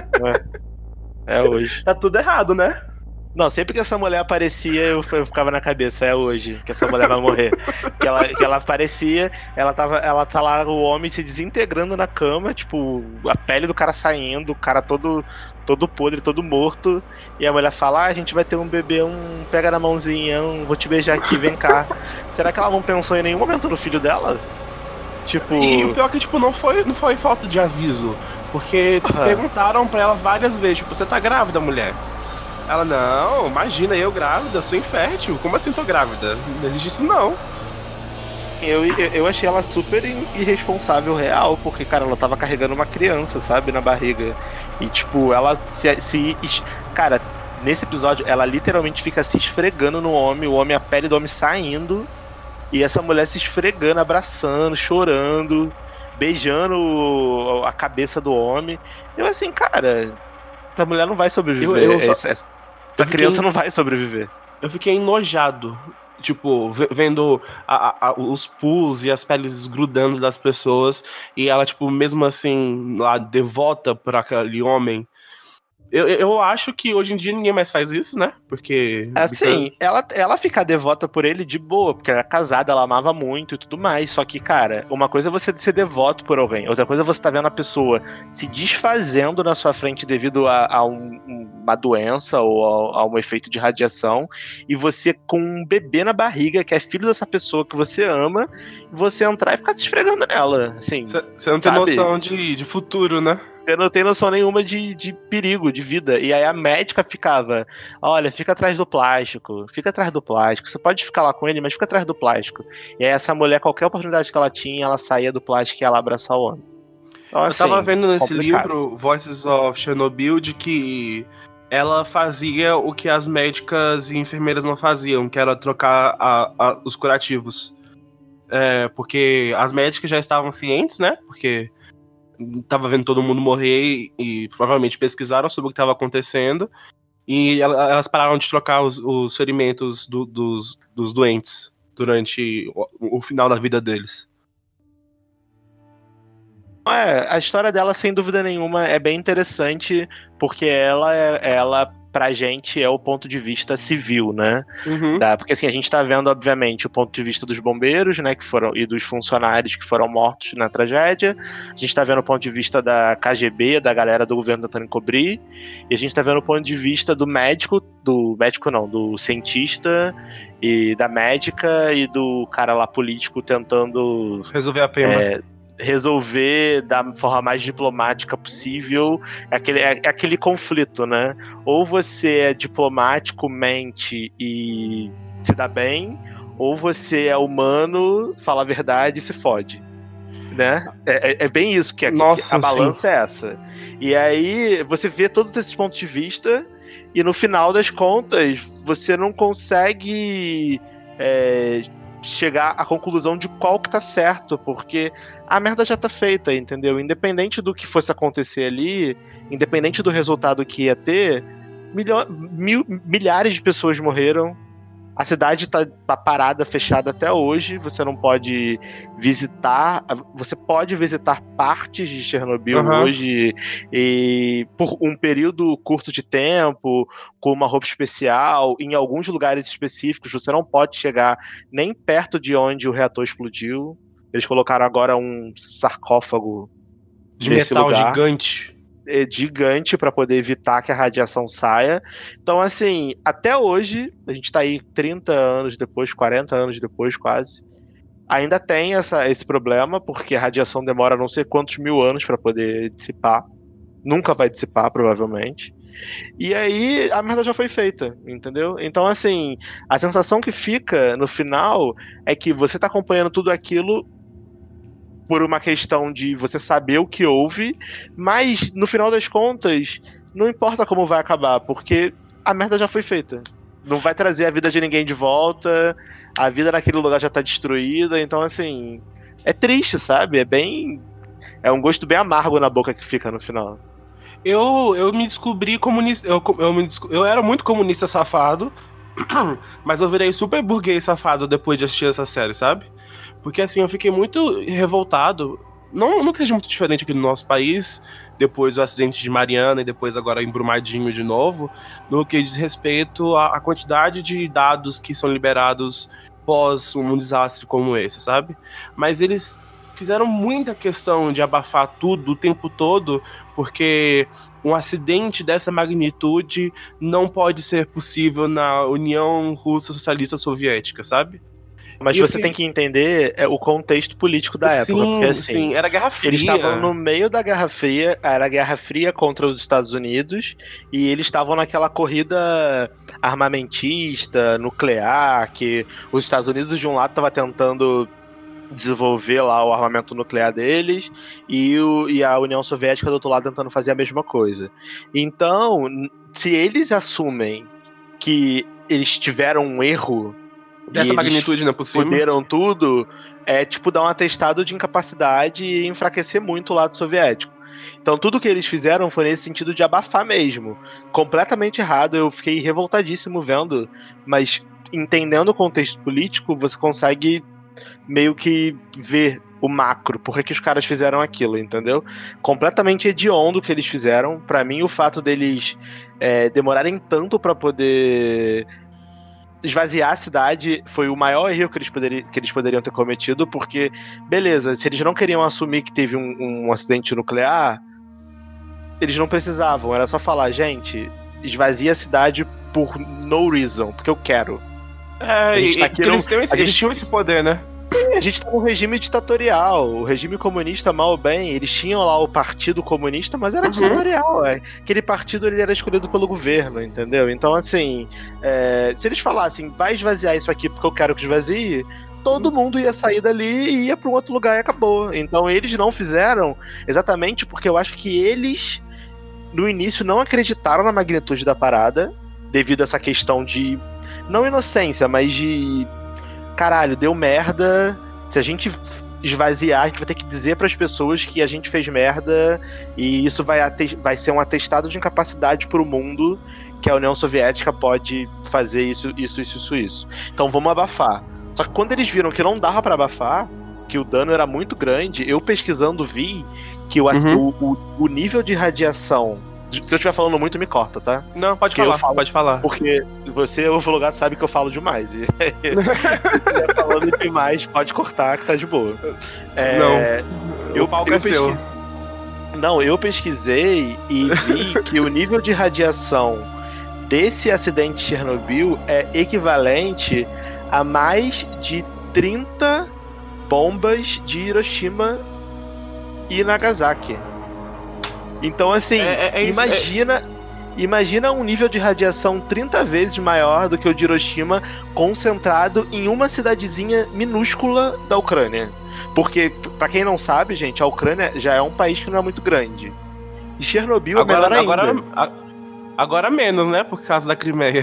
É, é hoje. Tá tudo errado, né? Não, sempre que essa mulher aparecia, eu, eu ficava na cabeça, é hoje que essa mulher vai morrer. que, ela, que ela aparecia, ela, tava, ela tá lá, o homem se desintegrando na cama, tipo, a pele do cara saindo, o cara todo, todo podre, todo morto, e a mulher fala, ah, a gente vai ter um bebê, um pega na mãozinha, um, vou te beijar aqui, vem cá. Será que ela não pensou em nenhum momento no filho dela? Tipo... E o pior é que, tipo, não foi, não foi falta de aviso, porque Uhum. perguntaram pra ela várias vezes, tipo, você tá grávida, mulher? Ela, não, imagina, eu grávida, sou infértil, como assim tô grávida? Não existe isso não. Eu, eu, eu achei ela super irresponsável real, porque, cara, ela tava carregando uma criança, sabe, na barriga. E, tipo, ela se, se... Cara, nesse episódio, ela literalmente fica se esfregando no homem, o homem, a pele do homem saindo, e essa mulher se esfregando, abraçando, chorando, beijando a cabeça do homem. Eu, assim, cara, essa mulher não vai sobreviver. Eu, eu só... essa essa, essa fiquei... criança não vai sobreviver. Eu fiquei enojado, tipo, vendo a, a, os pus e as peles grudando das pessoas, e ela, tipo, mesmo assim, lá, devota por aquele homem. Eu, eu acho que hoje em dia ninguém mais faz isso, né? Porque... Assim, ela, ela fica devota por ele de boa, porque ela é casada, ela amava muito e tudo mais. Só que, cara, uma coisa é você ser devoto por alguém, outra coisa é você tá vendo a pessoa se desfazendo na sua frente devido a, a um, uma doença ou a, a um efeito de radiação, e você com um bebê na barriga, que é filho dessa pessoa que você ama, e você entrar e ficar se esfregando nela. Assim, você não tem sabe? noção de, de futuro, né? Eu não tenho noção nenhuma de, de perigo, de vida. E aí a médica ficava, olha, fica atrás do plástico, fica atrás do plástico. Você pode ficar lá com ele, mas fica atrás do plástico. E aí essa mulher, qualquer oportunidade que ela tinha, ela saía do plástico e ela abraçava o homem. Então, assim, eu tava vendo nesse complicado. livro, Voices of Chernobyl, de que ela fazia o que as médicas e enfermeiras não faziam, que era trocar a, a, os curativos. É, porque as médicas já estavam cientes, né? Porque... tava vendo todo mundo morrer e, e provavelmente pesquisaram sobre o que estava acontecendo e elas pararam de trocar os, os ferimentos do, dos, dos doentes durante o, o final da vida deles. É, a história dela, sem dúvida nenhuma, é bem interessante, porque ela, ela pra gente, é o ponto de vista civil, né? Uhum. Da, porque assim, a gente tá vendo, obviamente, o ponto de vista dos bombeiros, né, que foram, e dos funcionários que foram mortos na tragédia. A gente tá vendo o ponto de vista da K G B, da galera do governo tentando encobrir. E a gente tá vendo o ponto de vista do médico, do médico não, do cientista e da médica e do cara lá político tentando resolver a pena. É, resolver da forma mais diplomática possível. É aquele, é, é aquele conflito, né? Ou você é diplomático, mente e se dá bem, ou você é humano, fala a verdade e se fode, né? É, é, é bem isso, que, Nossa, que a balança sim. é essa. E aí você vê todos esses pontos de vista e no final das contas você não consegue é, chegar à conclusão de qual que tá certo, porque a merda já tá feita, entendeu? Independente do que fosse acontecer ali, independente do resultado que ia ter, milho, mil, milhares de pessoas morreram. A cidade tá, tá parada, fechada até hoje. Você não pode visitar. Você pode visitar partes de Chernobyl uhum. hoje e por um período curto de tempo, com uma roupa especial, em alguns lugares específicos. Você não pode chegar nem perto de onde o reator explodiu. Eles colocaram agora um sarcófago de metal lugar. gigante. gigante para poder evitar que a radiação saia. Então, assim, até hoje, a gente tá aí trinta anos depois, quarenta anos depois quase, ainda tem essa, esse problema, porque a radiação demora não sei quantos mil anos para poder dissipar. Nunca vai dissipar, provavelmente. E aí, a merda já foi feita, entendeu? Então, assim, a sensação que fica no final é que você tá acompanhando tudo aquilo por uma questão de você saber o que houve, mas no final das contas, não importa como vai acabar, porque a merda já foi feita. não vai trazer a vida de ninguém de volta, a vida naquele lugar já tá destruída, então assim, é triste, sabe? É bem... É um gosto bem amargo na boca que fica no final. Eu, eu me descobri comunista. Eu, eu, me, eu era muito comunista safado, mas eu virei super burguês safado depois de assistir essa série, sabe? Porque assim, eu fiquei muito revoltado. Não, não que seja muito diferente aqui no nosso país, depois do acidente de Mariana e depois agora em Brumadinho de novo, no que diz respeito à, à quantidade de dados que são liberados pós um desastre como esse, sabe? Mas eles fizeram muita questão de abafar tudo o tempo todo, porque um acidente dessa magnitude não pode ser possível na União Russa Socialista Soviética, sabe? Mas e você assim, tem que entender é, o contexto político da época. Sim, porque, assim, sim, era Guerra Fria. Eles estavam no meio da Guerra Fria, era a Guerra Fria contra os Estados Unidos, e eles estavam naquela corrida armamentista, nuclear, que os Estados Unidos de um lado estavam tentando desenvolver lá o armamento nuclear deles, e, o, e a União Soviética do outro lado tentando fazer a mesma coisa. Então, se eles assumem que eles tiveram um erro dessa magnitude, não é possível, fuderam tudo, é tipo dar um atestado de incapacidade e enfraquecer muito o lado soviético. Então tudo que eles fizeram foi nesse sentido de abafar mesmo. Completamente errado, eu fiquei revoltadíssimo vendo, mas entendendo o contexto político, você consegue meio que ver o macro, por que, que os caras fizeram aquilo, entendeu? Completamente hediondo o que eles fizeram. Pra mim, o fato deles é, demorarem tanto pra poder esvaziar a cidade foi o maior erro que eles, poderi, que eles poderiam ter cometido, porque, beleza, se eles não queriam assumir que teve um, um acidente nuclear, eles não precisavam, era só falar, gente, esvazia a cidade por no reason, porque eu quero. É, e, tá aqui eles, no, esse, eles gente... tinham esse poder, né? A gente tá num regime ditatorial. O regime comunista, mal ou bem, eles tinham lá o Partido Comunista, mas era uhum. ditatorial. É. Aquele partido ele era escolhido pelo governo, entendeu? Então, assim, é, se eles falassem, vai esvaziar isso aqui porque eu quero que esvazie, todo mundo ia sair dali e ia pra um outro lugar e acabou. Então, eles não fizeram exatamente porque eu acho que eles, no início, não acreditaram na magnitude da parada, devido a essa questão de, não inocência, mas de... caralho, deu merda, se a gente esvaziar, a gente vai ter que dizer para as pessoas que a gente fez merda e isso vai, vai ser um atestado de incapacidade pro mundo que a União Soviética pode fazer isso, isso, isso, isso, isso. Então vamos abafar. Só que quando eles viram que não dava para abafar, que o dano era muito grande, eu pesquisando vi que o, uhum. o, o, o nível de radiação... Se eu estiver falando muito, me corta, tá? Não, pode porque falar, falo, pode falar. Porque você, o lugar, sabe que eu falo demais. E se estiver falando demais, pode cortar, que tá de boa. É, não, eu, o palco é seu. Não, eu pesquisei e vi que o nível de radiação desse acidente de Chernobyl é equivalente a mais de trinta bombas de Hiroshima e Nagasaki. Então, assim, é, é, é imagina, é... imagina um nível de radiação trinta vezes maior do que o de Hiroshima, concentrado em uma cidadezinha minúscula da Ucrânia. Porque, pra quem não sabe, gente, a Ucrânia já é um país que não é muito grande. E Chernobyl agora, é menor agora, ainda. Agora menos, né? Por causa da Crimeia.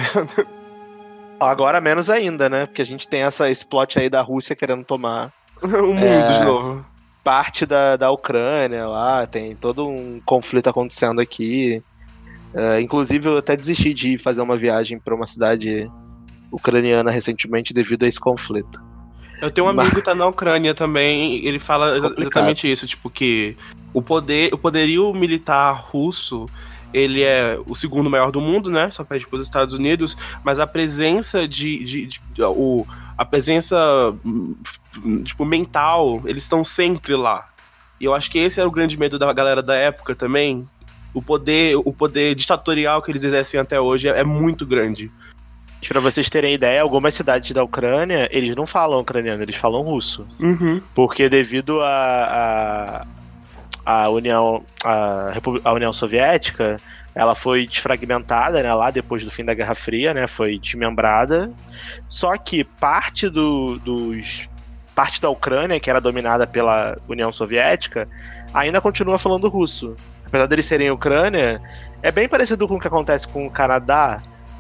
Agora menos ainda, né? Porque a gente tem essa, esse plot aí da Rússia querendo tomar o mundo é... de novo. Parte da, da Ucrânia lá, tem todo um conflito acontecendo aqui. Uh, inclusive, eu até desisti de fazer uma viagem para uma cidade ucraniana recentemente devido a esse conflito. Eu tenho um amigo Mas... que tá na Ucrânia também, ele fala exa- exatamente isso, tipo, que o poder, o poderio militar russo, ele é o segundo maior do mundo, né? Só perde para os Estados Unidos, mas a presença de, de, de, de o, a presença tipo, mental, eles estão sempre lá. E eu acho que esse era o grande medo da galera da época também. O poder, o poder ditatorial que eles exercem até hoje é, é muito grande. Pra vocês terem ideia, algumas cidades da Ucrânia, eles não falam ucraniano, eles falam russo. Uhum. Porque devido a, a, a, União, a, a União Soviética, ela foi desfragmentada, né, lá depois do fim da Guerra Fria, né, foi desmembrada. Só que parte do, dos... parte da Ucrânia, que era dominada pela União Soviética, ainda continua falando russo. Apesar deles serem Ucrânia, é bem parecido com o que acontece com o Canadá,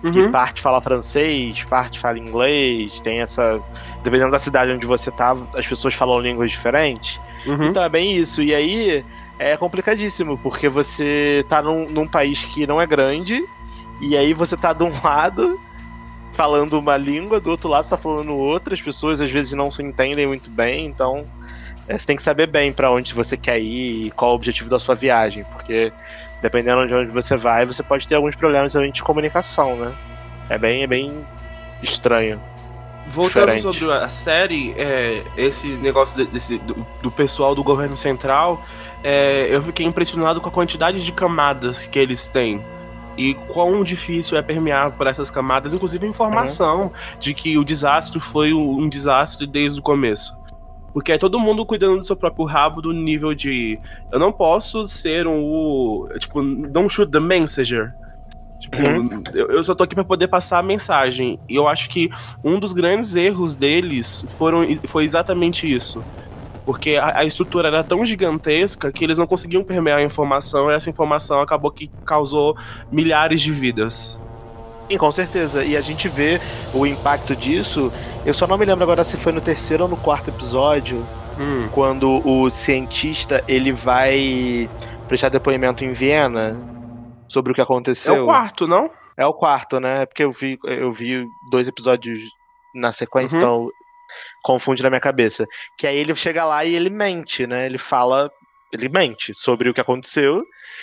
uhum. que parte fala francês, parte fala inglês, tem essa... Dependendo da cidade onde você tá, as pessoas falam línguas diferentes. Uhum. Então é bem isso. E aí é complicadíssimo, porque você tá num, num país que não é grande, e aí você tá de um lado falando uma língua, do outro lado você tá falando outra, as pessoas às vezes não se entendem muito bem, então é, você tem que saber bem pra onde você quer ir e qual o objetivo da sua viagem, porque dependendo de onde você vai, você pode ter alguns problemas de comunicação, né? É bem, é bem estranho. Voltando diferente. sobre a série, é, esse negócio desse, do, do pessoal do governo central, é, eu fiquei impressionado com a quantidade de camadas que eles têm. E quão difícil é permear por essas camadas, inclusive a informação uhum. de que o desastre foi um desastre desde o começo. Porque é todo mundo cuidando do seu próprio rabo, do nível de... Eu não posso ser um... Tipo, don't shoot the messenger. Tipo, uhum. eu, eu só tô aqui pra poder passar a mensagem. E eu acho que um dos grandes erros deles foram, foi exatamente isso. Porque a, a estrutura era tão gigantesca que eles não conseguiam permear a informação, e essa informação acabou que causou milhares de vidas. Sim, com certeza. E a gente vê o impacto disso. Eu só não me lembro agora se foi no terceiro ou no quarto episódio, hum. quando o cientista ele vai prestar depoimento em Viena sobre o que aconteceu. É o quarto, não? É o quarto, né? Porque eu vi, eu vi dois episódios na sequência, uhum. então confunde na minha cabeça. Que aí ele chega lá e ele mente, né? Ele fala, ele mente sobre o que aconteceu.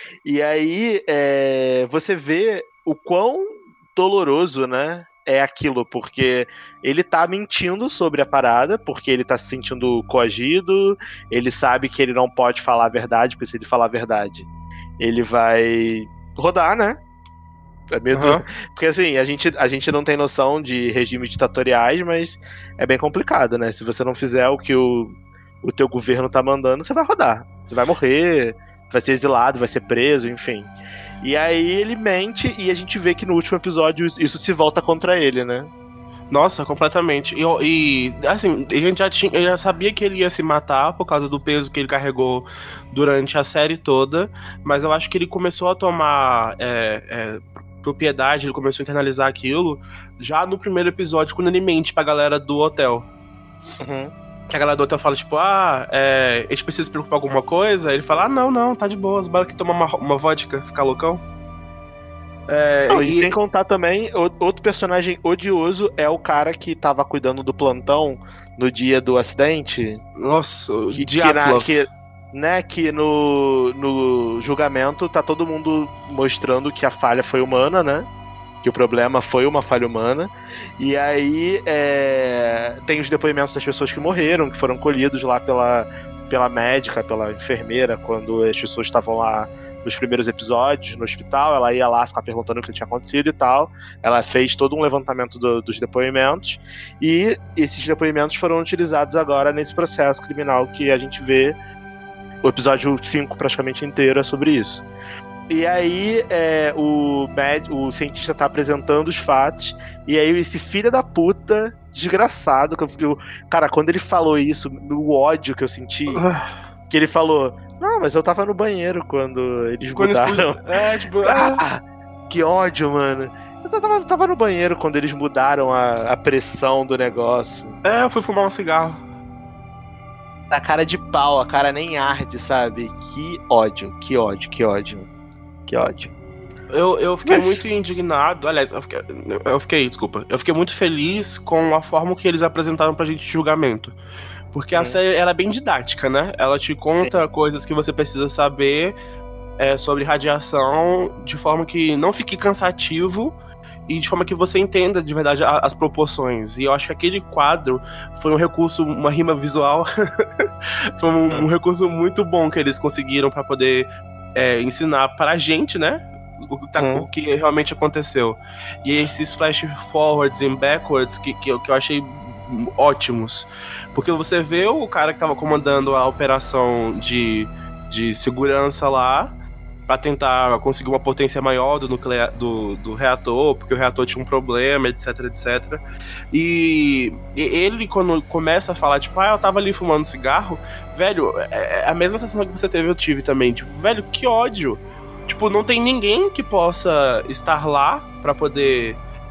E aí é, você vê o quão doloroso, né? É aquilo, porque ele tá mentindo sobre a parada, porque ele tá se sentindo coagido, ele sabe que ele não pode falar a verdade, porque se ele falar a verdade, ele vai rodar, né? É meio uhum. do... Porque assim, a gente, a gente não tem noção de regimes ditatoriais, mas é bem complicado, né? Se você não fizer o que o, o teu governo tá mandando, você vai rodar. Você vai morrer, vai ser exilado, vai ser preso, enfim. E aí ele mente e a gente vê que no último episódio isso se volta contra ele, né? Nossa, completamente. E, e assim, a gente já, tinha, já sabia que ele ia se matar por causa do peso que ele carregou durante a série toda, mas eu acho que ele começou a tomar é, é, propriedade, ele começou a internalizar aquilo já no primeiro episódio, quando ele mente pra galera do hotel. Uhum. Que a galera do hotel fala, tipo, ah, é, a gente precisa se preocupar com alguma coisa? Ele fala, ah, não, não, tá de boas, bora aqui tomar uma, uma vodka, ficar loucão. É, não, e, e sem contar também, outro personagem odioso é o cara que tava cuidando do plantão no dia do acidente. Nossa, o que, Dyatlov. Que, né, que no, no julgamento tá todo mundo mostrando que a falha foi humana, né? Que o problema foi uma falha humana. E aí é, tem os depoimentos das pessoas que morreram, que foram colhidos lá pela, pela médica, pela enfermeira, quando as pessoas estavam lá nos primeiros episódios, no hospital. Ela ia lá ficar perguntando o que tinha acontecido e tal. Ela fez todo um levantamento do, dos depoimentos, e esses depoimentos foram utilizados agora nesse processo criminal que a gente vê. O episódio cinco praticamente inteiro é sobre isso. E aí é, o, med, o cientista tá apresentando os fatos, e aí esse filho da puta, desgraçado, que eu, cara, quando ele falou isso, o ódio que eu senti, que ele falou, não, mas eu tava no banheiro quando eles quando mudaram. Eles... É, tipo, ah, que ódio, mano. Eu tava, tava no banheiro quando eles mudaram a, a pressão do negócio. É, eu fui fumar um cigarro. Na cara de pau, a cara nem arde, sabe? Que ódio, que ódio, que ódio. Que ódio. Eu, eu fiquei Mas... muito indignado. Aliás, eu fiquei, eu fiquei, desculpa. Eu fiquei muito feliz com a forma que eles apresentaram pra gente de julgamento. Porque a série ela é bem didática, né? Ela te conta Sim. coisas que você precisa saber é, sobre radiação, de forma que não fique cansativo e de forma que você entenda de verdade a, as proporções. E eu acho que aquele quadro foi um recurso, uma rima visual, foi um, um recurso muito bom que eles conseguiram para poder é, ensinar pra gente, né? O que, tá, hum. o que realmente aconteceu. E esses flash forwards e backwards que, que, que eu achei ótimos. Porque você vê o cara que tava comandando a operação de, de segurança lá pra tentar conseguir uma potência maior do, nuclea- do, do reator, porque o reator tinha um problema, etc, etc. E, e ele, quando começa a falar, tipo, ah, eu tava ali fumando cigarro, velho, é a mesma sensação que você teve, eu tive também. Tipo, velho, que ódio. Tipo, não tem ninguém que possa estar lá pra poder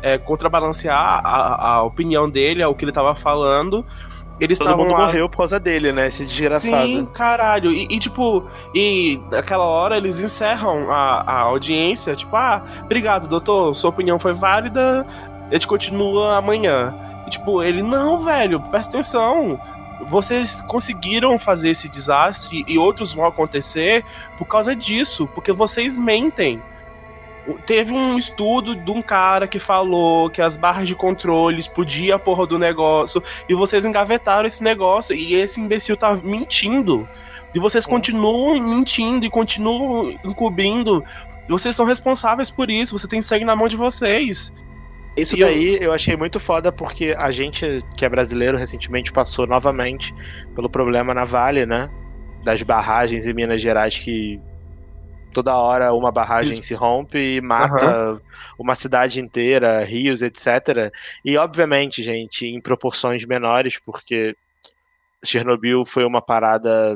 é, contrabalancear a, a opinião dele, o que ele tava falando. Eles Todo mundo lá... morreu por causa dele, né? Esse desgraçado. Sim, caralho. E, e tipo, e naquela hora eles encerram a, a audiência, tipo, ah, obrigado, doutor, sua opinião foi válida, a gente continua amanhã. E tipo, ele, não, velho, presta atenção. Vocês conseguiram fazer esse desastre e outros vão acontecer por causa disso, porque vocês mentem. Teve um estudo de um cara que falou que as barras de controle explodiam a porra do negócio e vocês engavetaram esse negócio e esse imbecil tá mentindo. E vocês continuam mentindo e continuam encobrindo. E vocês são responsáveis por isso, você tem sangue na mão de vocês. Isso e daí eu... eu achei muito foda porque a gente que é brasileiro recentemente passou novamente pelo problema na Vale, né? Das barragens em Minas Gerais que toda hora uma barragem Isso. se rompe e mata uhum. uma cidade inteira, rios, etcétera. E obviamente, gente, em proporções menores, porque Chernobyl foi uma parada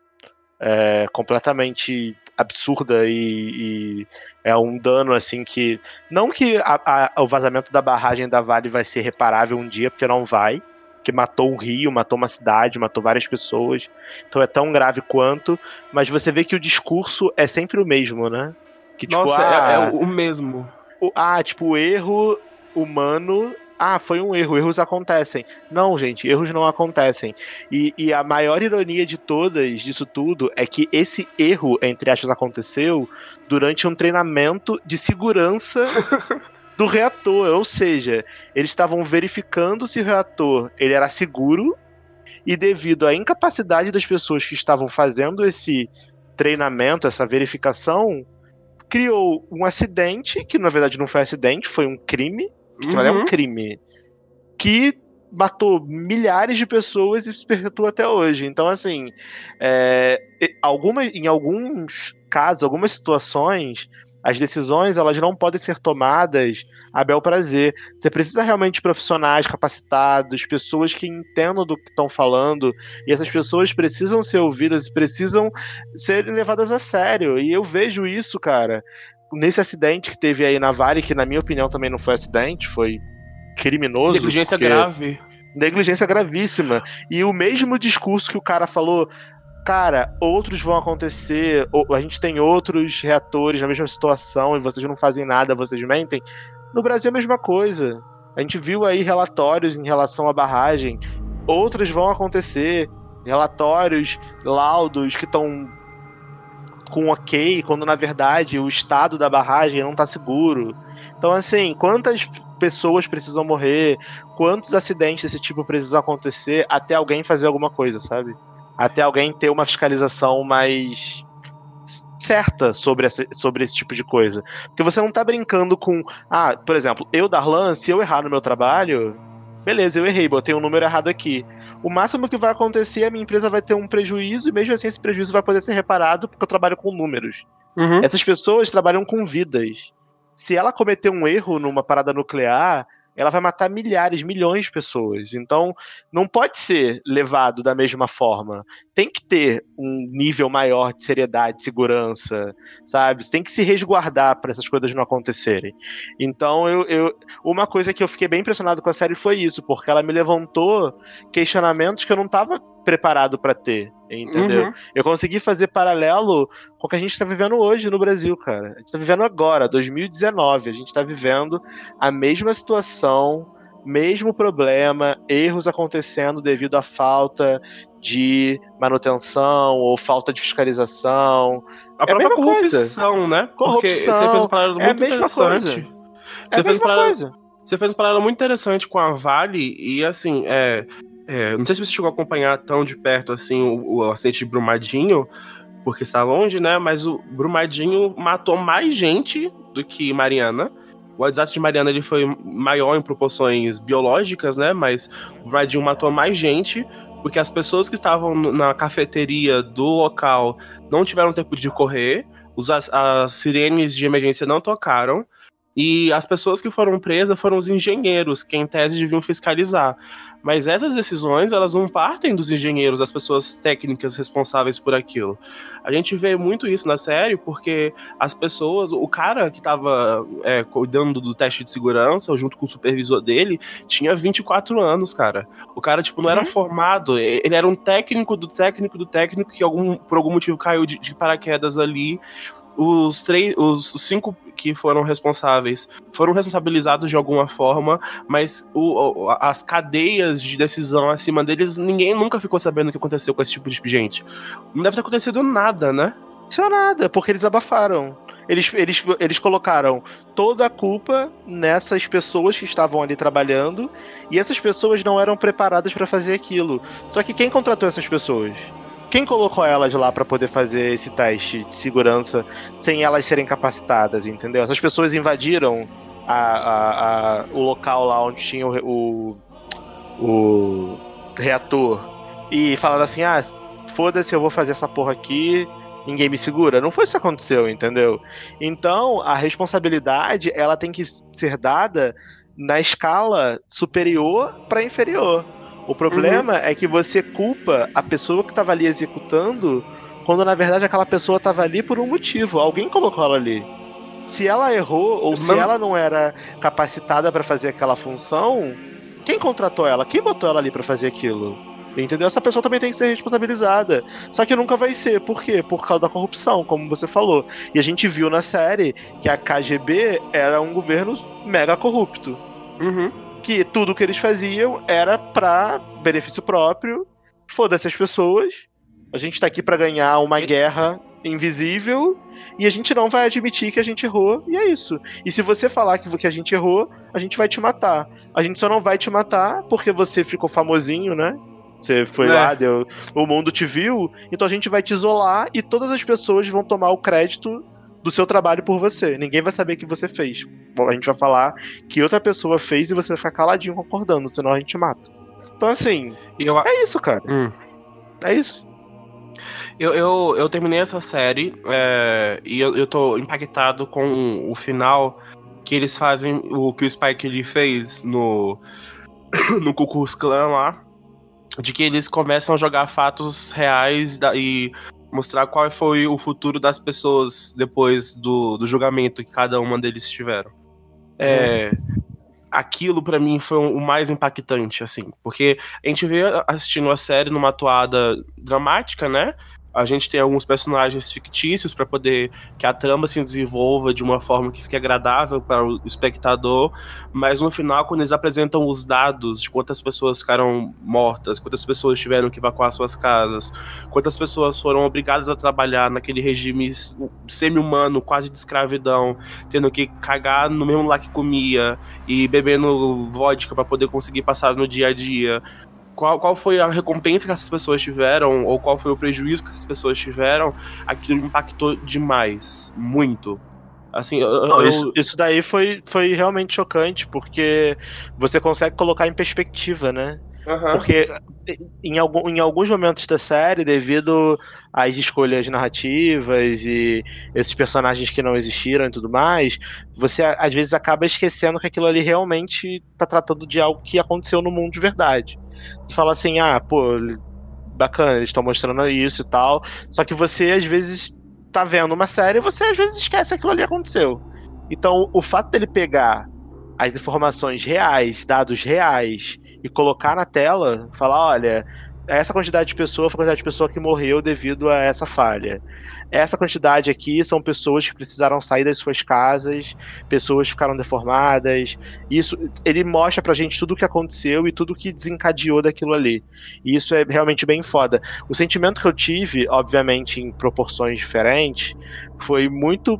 é, completamente absurda e, e é um dano assim que... Não que a, a, o vazamento da barragem da Vale vai ser reparável um dia, porque não vai. Que matou um rio, matou uma cidade, matou várias pessoas. Então é tão grave quanto, mas você vê que o discurso é sempre o mesmo, né? Que, tipo, Nossa, ah, é, é o mesmo. O, ah, tipo, o erro humano... Ah, foi um erro, erros acontecem. Não, gente, erros não acontecem. E, e a maior ironia de todas, disso tudo, é que esse erro, entre aspas, aconteceu durante um treinamento de segurança... do reator, ou seja, eles estavam verificando se o reator ele era seguro e devido à incapacidade das pessoas que estavam fazendo esse treinamento, essa verificação, criou um acidente, que na verdade não foi um acidente, foi um crime, que uhum. é um crime, que matou milhares de pessoas e se perpetua até hoje. Então, assim, é, alguma, em alguns casos, algumas situações... As decisões, elas não podem ser tomadas a bel prazer. Você precisa realmente de profissionais capacitados, pessoas que entendam do que estão falando, e essas pessoas precisam ser ouvidas, precisam ser levadas a sério. E eu vejo isso, cara, nesse acidente que teve aí na Vale, que na minha opinião também não foi acidente, foi criminoso. Negligência grave. Negligência gravíssima. E o mesmo discurso que o cara falou... Cara, outros vão acontecer, a gente tem outros reatores na mesma situação e vocês não fazem nada, vocês mentem. No Brasil é a mesma coisa. A gente viu aí relatórios em relação à barragem. Outras vão acontecer. Relatórios, laudos que estão com ok, quando na verdade o estado da barragem não está seguro. Então, assim, quantas pessoas precisam morrer, quantos acidentes desse tipo precisam acontecer até alguém fazer alguma coisa, sabe? Até alguém ter uma fiscalização mais certa sobre esse, sobre esse tipo de coisa. Porque você não tá brincando com... Ah, por exemplo, eu, Darlan, se eu errar no meu trabalho, beleza, eu errei, botei um número errado aqui. O máximo que vai acontecer, a minha empresa vai ter um prejuízo, e mesmo assim esse prejuízo vai poder ser reparado porque eu trabalho com números. Uhum. Essas pessoas trabalham com vidas. Se ela cometer um erro numa parada nuclear... ela vai matar milhares, milhões de pessoas. Então, não pode ser levado da mesma forma. Tem que ter um nível maior de seriedade, de segurança, sabe? Você tem que se resguardar para essas coisas não acontecerem. Então, eu, eu, uma coisa que eu fiquei bem impressionado com a série foi isso, porque ela me levantou questionamentos que eu não estava preparado para ter, entendeu? Uhum. Eu consegui fazer paralelo com o que a gente está vivendo hoje no Brasil, cara. A gente está vivendo agora, dois mil e dezenove, a gente está vivendo a mesma situação, mesmo problema, erros acontecendo devido à falta de manutenção ou falta de fiscalização. A é própria a corrupção, coisa. Né? Corrupção, porque você fez um paralelo muito é interessante. Você, é fez um paralelo, coisa. você fez um paralelo muito interessante com a Vale e, assim, é... É, não sei se você chegou a acompanhar tão de perto assim o, o acidente de Brumadinho, porque está longe, né? Mas o Brumadinho matou mais gente do que Mariana. O desastre de Mariana ele foi maior em proporções biológicas, né? Mas o Brumadinho matou mais gente porque as pessoas que estavam na cafeteria do local não tiveram tempo de correr, os, as, as sirenes de emergência não tocaram. E as pessoas que foram presas foram os engenheiros, que em tese deviam fiscalizar. Mas essas decisões, elas não partem dos engenheiros, das pessoas técnicas responsáveis por aquilo. A gente vê muito isso na série, porque as pessoas, o cara que estava é, cuidando do teste de segurança, junto com o supervisor dele, tinha vinte e quatro anos, cara. O cara, tipo, não era uhum. formado, ele era um técnico do técnico do técnico que algum, por algum motivo caiu de, de paraquedas ali. Os, três, os, os cinco que foram responsáveis foram responsabilizados de alguma forma, mas o, as cadeias de decisão acima deles, ninguém nunca ficou sabendo o que aconteceu com esse tipo de gente. Não deve ter acontecido nada, né? Isso é nada, porque eles abafaram. Eles, eles, eles colocaram toda a culpa nessas pessoas que estavam ali trabalhando, e essas pessoas não eram preparadas para fazer aquilo. Só que quem contratou essas pessoas? Quem colocou elas lá para poder fazer esse teste de segurança sem elas serem capacitadas, entendeu? Essas pessoas invadiram a, a, a, o local lá onde tinha o, o, o reator e falaram assim, ah, foda-se, eu vou fazer essa porra aqui, ninguém me segura. Não foi isso que aconteceu, entendeu? Então, a responsabilidade, ela tem que ser dada na escala superior para inferior. O problema uhum. é que você culpa a pessoa que estava ali executando, quando na verdade aquela pessoa estava ali por um motivo. Alguém colocou ela ali. Se ela errou ou se ela não era capacitada para fazer aquela função, quem contratou ela? Quem botou ela ali para fazer aquilo? Entendeu? Essa pessoa também tem que ser responsabilizada. Só que nunca vai ser. Por quê? Por causa da corrupção, como você falou. E a gente viu na série que a K G B era um governo mega corrupto. Uhum. Que tudo que eles faziam era pra benefício próprio. Foda-se as pessoas. A gente tá aqui pra ganhar uma guerra invisível e a gente não vai admitir que a gente errou, e é isso. E se você falar que, que a gente errou, a gente vai te matar. A gente só não vai te matar porque você ficou famosinho, né? Você foi é. lá, deu, o mundo te viu, então a gente vai te isolar e todas as pessoas vão tomar o crédito do seu trabalho por você. Ninguém vai saber que você fez. Bom, a gente vai falar que outra pessoa fez e você vai ficar caladinho concordando, senão a gente mata. Então, assim, eu... é isso, cara. Hum. É isso. Eu, eu, eu terminei essa série é, e eu, eu tô impactado com o final que eles fazem, o que o Spike Lee fez no, no Ku Klux Klan lá, de que eles começam a jogar fatos reais da, e mostrar qual foi o futuro das pessoas depois do, do julgamento que cada uma deles tiveram. É, aquilo pra mim foi o mais impactante, assim, porque a gente vê assistindo a série numa atuada dramática, né? A gente tem alguns personagens fictícios para poder que a trama se desenvolva de uma forma que fique agradável para o espectador, mas no final, quando eles apresentam os dados de quantas pessoas ficaram mortas, quantas pessoas tiveram que evacuar suas casas, quantas pessoas foram obrigadas a trabalhar naquele regime semi-humano, quase de escravidão, tendo que cagar no mesmo lugar que comia e bebendo vodka para poder conseguir passar no dia a dia. Qual, qual foi a recompensa que essas pessoas tiveram, ou qual foi o prejuízo que essas pessoas tiveram, aquilo impactou demais, muito. Assim, eu, Não, eu... Isso, isso daí foi, foi realmente chocante, porque você consegue colocar em perspectiva, né? Uhum. Porque em, algum, em alguns momentos da série, devido às escolhas narrativas e esses personagens que não existiram e tudo mais, você às vezes acaba esquecendo que aquilo ali realmente está tratando de algo que aconteceu no mundo de verdade. Você fala assim, ah, pô, bacana, eles estão mostrando isso e tal, só que você às vezes tá vendo uma série e você às vezes esquece que aquilo ali aconteceu. Então o fato dele pegar as informações reais, dados reais e colocar na tela, falar, olha, essa quantidade de pessoa foi a quantidade de pessoa que morreu devido a essa falha. Essa quantidade aqui são pessoas que precisaram sair das suas casas, pessoas que ficaram deformadas. Isso, ele mostra pra gente tudo o que aconteceu e tudo que desencadeou daquilo ali. E isso é realmente bem foda. O sentimento que eu tive, obviamente em proporções diferentes, foi muito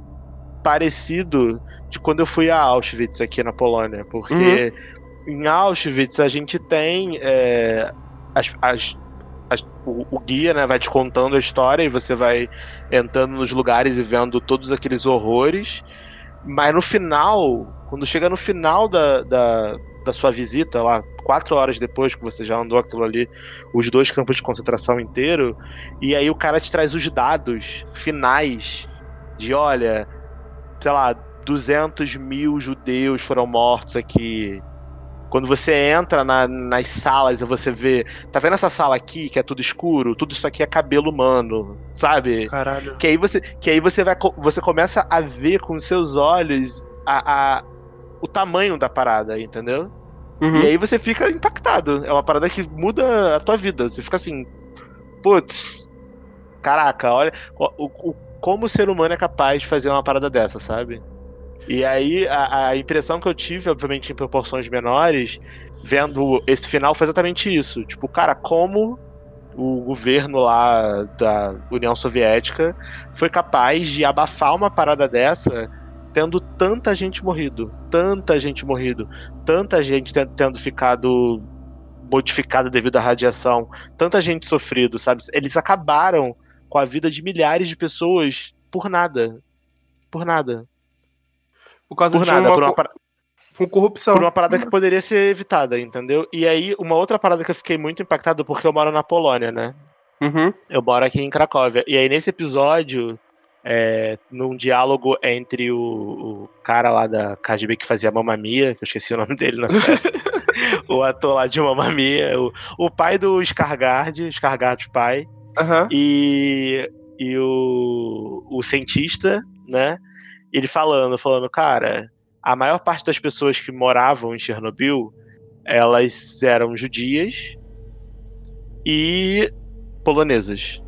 parecido de quando eu fui a Auschwitz aqui na Polônia, porque uhum. em Auschwitz a gente tem é, as, as, as, o, o guia, né, vai te contando a história e você vai entrando nos lugares e vendo todos aqueles horrores, mas no final, quando chega no final da, da, da sua visita, lá, quatro horas depois que você já andou aquilo ali, os dois campos de concentração inteiro, e aí o cara te traz os dados finais de, olha, sei lá, duzentos mil judeus foram mortos aqui. Quando você entra na, nas salas e você vê... Tá vendo essa sala aqui, que é tudo escuro? Tudo isso aqui é cabelo humano, sabe? Caralho. Que aí você, que aí você, vai, você começa a ver com os seus olhos a, a, o tamanho da parada, entendeu? Uhum. E aí você fica impactado. É uma parada que muda a tua vida. Você fica assim... Putz... Caraca, olha... O, o, como o ser humano é capaz de fazer uma parada dessa, sabe? E aí, a, a impressão que eu tive, obviamente em proporções menores, vendo esse final, foi exatamente isso. Tipo, cara, como o governo lá da União Soviética foi capaz de abafar uma parada dessa, tendo tanta gente morrido, tanta gente morrido, tanta gente tendo ficado modificada devido à radiação, tanta gente sofrido, sabe? Eles acabaram com a vida de milhares de pessoas por nada. Por nada. Por causa por de nada, uma, por uma par... com corrupção. Por uma parada que poderia ser evitada, entendeu? E aí, uma outra parada que eu fiquei muito impactado, porque eu moro na Polônia, né? Uhum. Eu moro aqui em Cracóvia. E aí, nesse episódio, é, num diálogo entre o, o cara lá da K G B que fazia Mamma Mia, que eu esqueci o nome dele na série, o ator lá de Mamma Mia, o, o pai do Skarsgård, Skarsgård pai, Uhum. e, e o, o cientista, né? Ele falando, falando, cara, a maior parte das pessoas que moravam em Chernobyl, elas eram judias e polonesas.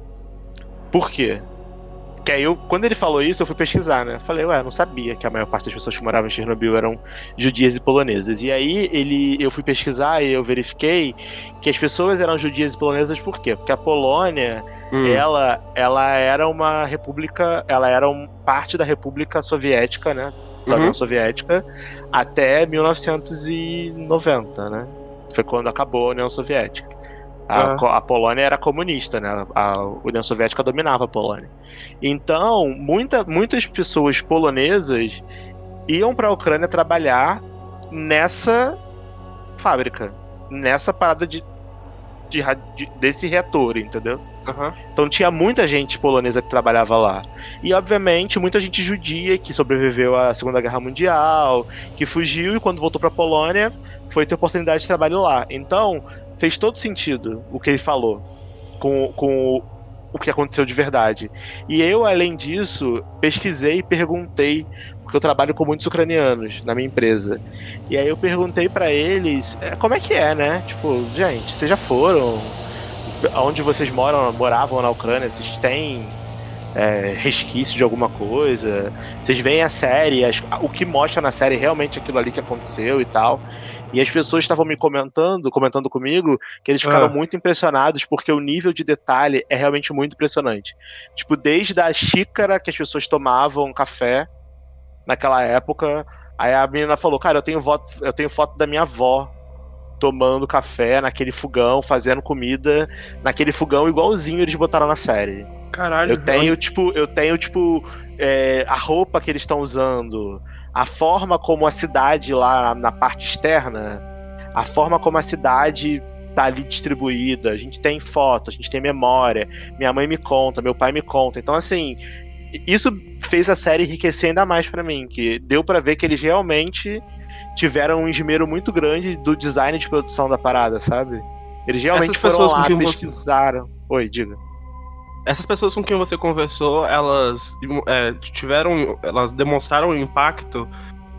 Por quê? Porque aí, eu, quando ele falou isso, eu fui pesquisar, né? Falei, ué, eu não sabia que a maior parte das pessoas que moravam em Chernobyl eram judias e polonesas. E aí, ele, eu fui pesquisar e eu verifiquei que as pessoas eram judias e polonesas por quê? Porque a Polônia... Hum. Ela, ela era uma república, ela era um, parte da República Soviética, né? Da uhum. União Soviética, até mil novecentos e noventa, né? Foi quando acabou a União Soviética. A, uhum. a Polônia era comunista, né? A União Soviética dominava a Polônia. Então, muita, muitas pessoas polonesas iam para a Ucrânia trabalhar nessa fábrica, nessa parada de, de, de desse reator, entendeu? Uhum. Então tinha muita gente polonesa que trabalhava lá. E, obviamente, muita gente judia que sobreviveu à Segunda Guerra Mundial, que fugiu e, quando voltou pra Polônia, foi ter oportunidade de trabalho lá. Então, fez todo sentido o que ele falou com, com o que aconteceu de verdade. E eu, além disso, pesquisei e perguntei, porque eu trabalho com muitos ucranianos na minha empresa. E aí eu perguntei pra eles como é que é, né? Tipo, gente, vocês já foram... Onde vocês moram, moravam na Ucrânia, vocês têm é, resquício de alguma coisa? Vocês veem a série, as, o que mostra na série realmente aquilo ali que aconteceu e tal. E as pessoas estavam me comentando, comentando comigo, que eles ficaram ah. muito impressionados, porque o nível de detalhe é realmente muito impressionante. Tipo, desde a xícara que as pessoas tomavam café naquela época, aí a menina falou, cara, eu tenho, voto, eu tenho foto da minha avó tomando café naquele fogão, fazendo comida naquele fogão igualzinho eles botaram na série. Caralho. Eu tenho, tipo, eu tenho, tipo, é, a roupa que eles estão usando, a forma como a cidade lá na parte externa, a forma como a cidade tá ali distribuída. A gente tem foto, a gente tem memória. Minha mãe me conta, meu pai me conta. Então, assim, isso fez a série enriquecer ainda mais pra mim, que deu pra ver que eles realmente tiveram um esmero muito grande do design de produção da parada, sabe? Eles realmente Essas foram pessoas lá, com quem pesquisaram... Você... Oi, diga. Essas pessoas com quem você conversou, elas é, tiveram... Elas demonstraram um impacto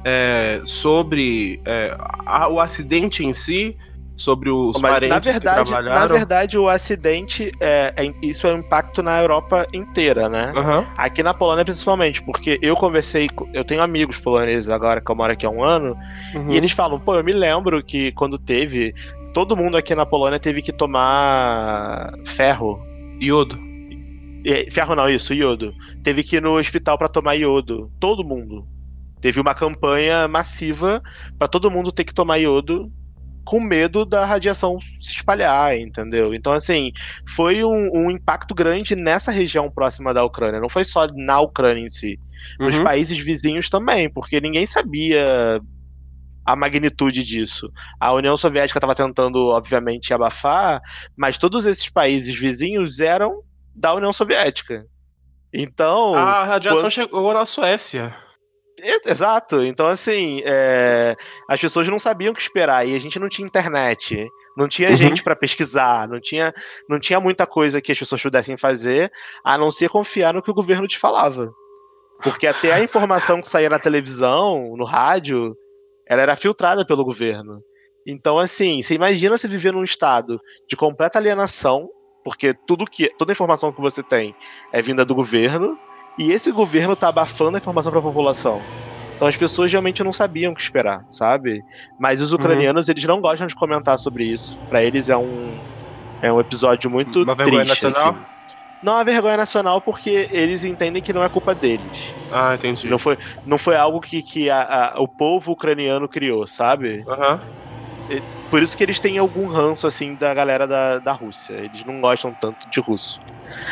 é, sobre é, a, o acidente em si, sobre os Mas, parentes na verdade, que trabalharam? Na verdade, o acidente, é, é, isso é um impacto na Europa inteira, né? Uhum. Aqui na Polônia, principalmente, porque eu conversei, eu tenho amigos poloneses agora que eu moro aqui há um ano, uhum. e eles falam, pô, eu me lembro que quando teve, todo mundo aqui na Polônia teve que tomar ferro. Iodo. Ferro não, isso, iodo. Teve que ir no hospital pra tomar iodo. Todo mundo. Teve uma campanha massiva pra todo mundo ter que tomar iodo, com medo da radiação se espalhar, entendeu? Então, assim, foi um, um impacto grande nessa região próxima da Ucrânia. Não foi só na Ucrânia em si. Uhum. Nos países vizinhos também, porque ninguém sabia a magnitude disso. A União Soviética estava tentando, obviamente, abafar, mas todos esses países vizinhos eram da União Soviética. Então... A radiação quando... chegou na Suécia. Exato, então assim, é... as pessoas não sabiam o que esperar e a gente não tinha internet, não tinha uhum. gente para pesquisar, não tinha, não tinha muita coisa que as pessoas pudessem fazer, a não ser confiar no que o governo te falava. Porque até a informação que saía na televisão, no rádio, ela era filtrada pelo governo. Então assim, você imagina você viver num estado de completa alienação, porque tudo que, toda a informação que você tem é vinda do governo, e esse governo tá abafando a informação para a população. Então as pessoas realmente não sabiam o que esperar, sabe? Mas os ucranianos, uhum. eles não gostam de comentar sobre isso. Para eles é um, é um episódio muito Uma triste. Vergonha nacional? Assim. Não é vergonha nacional porque eles entendem que não é culpa deles. Ah, entendi. Não foi, não foi algo que, que a, a, o povo ucraniano criou, sabe? Aham. Uhum. Por isso que eles têm algum ranço, assim, da galera da, da Rússia. Eles não gostam tanto de russo.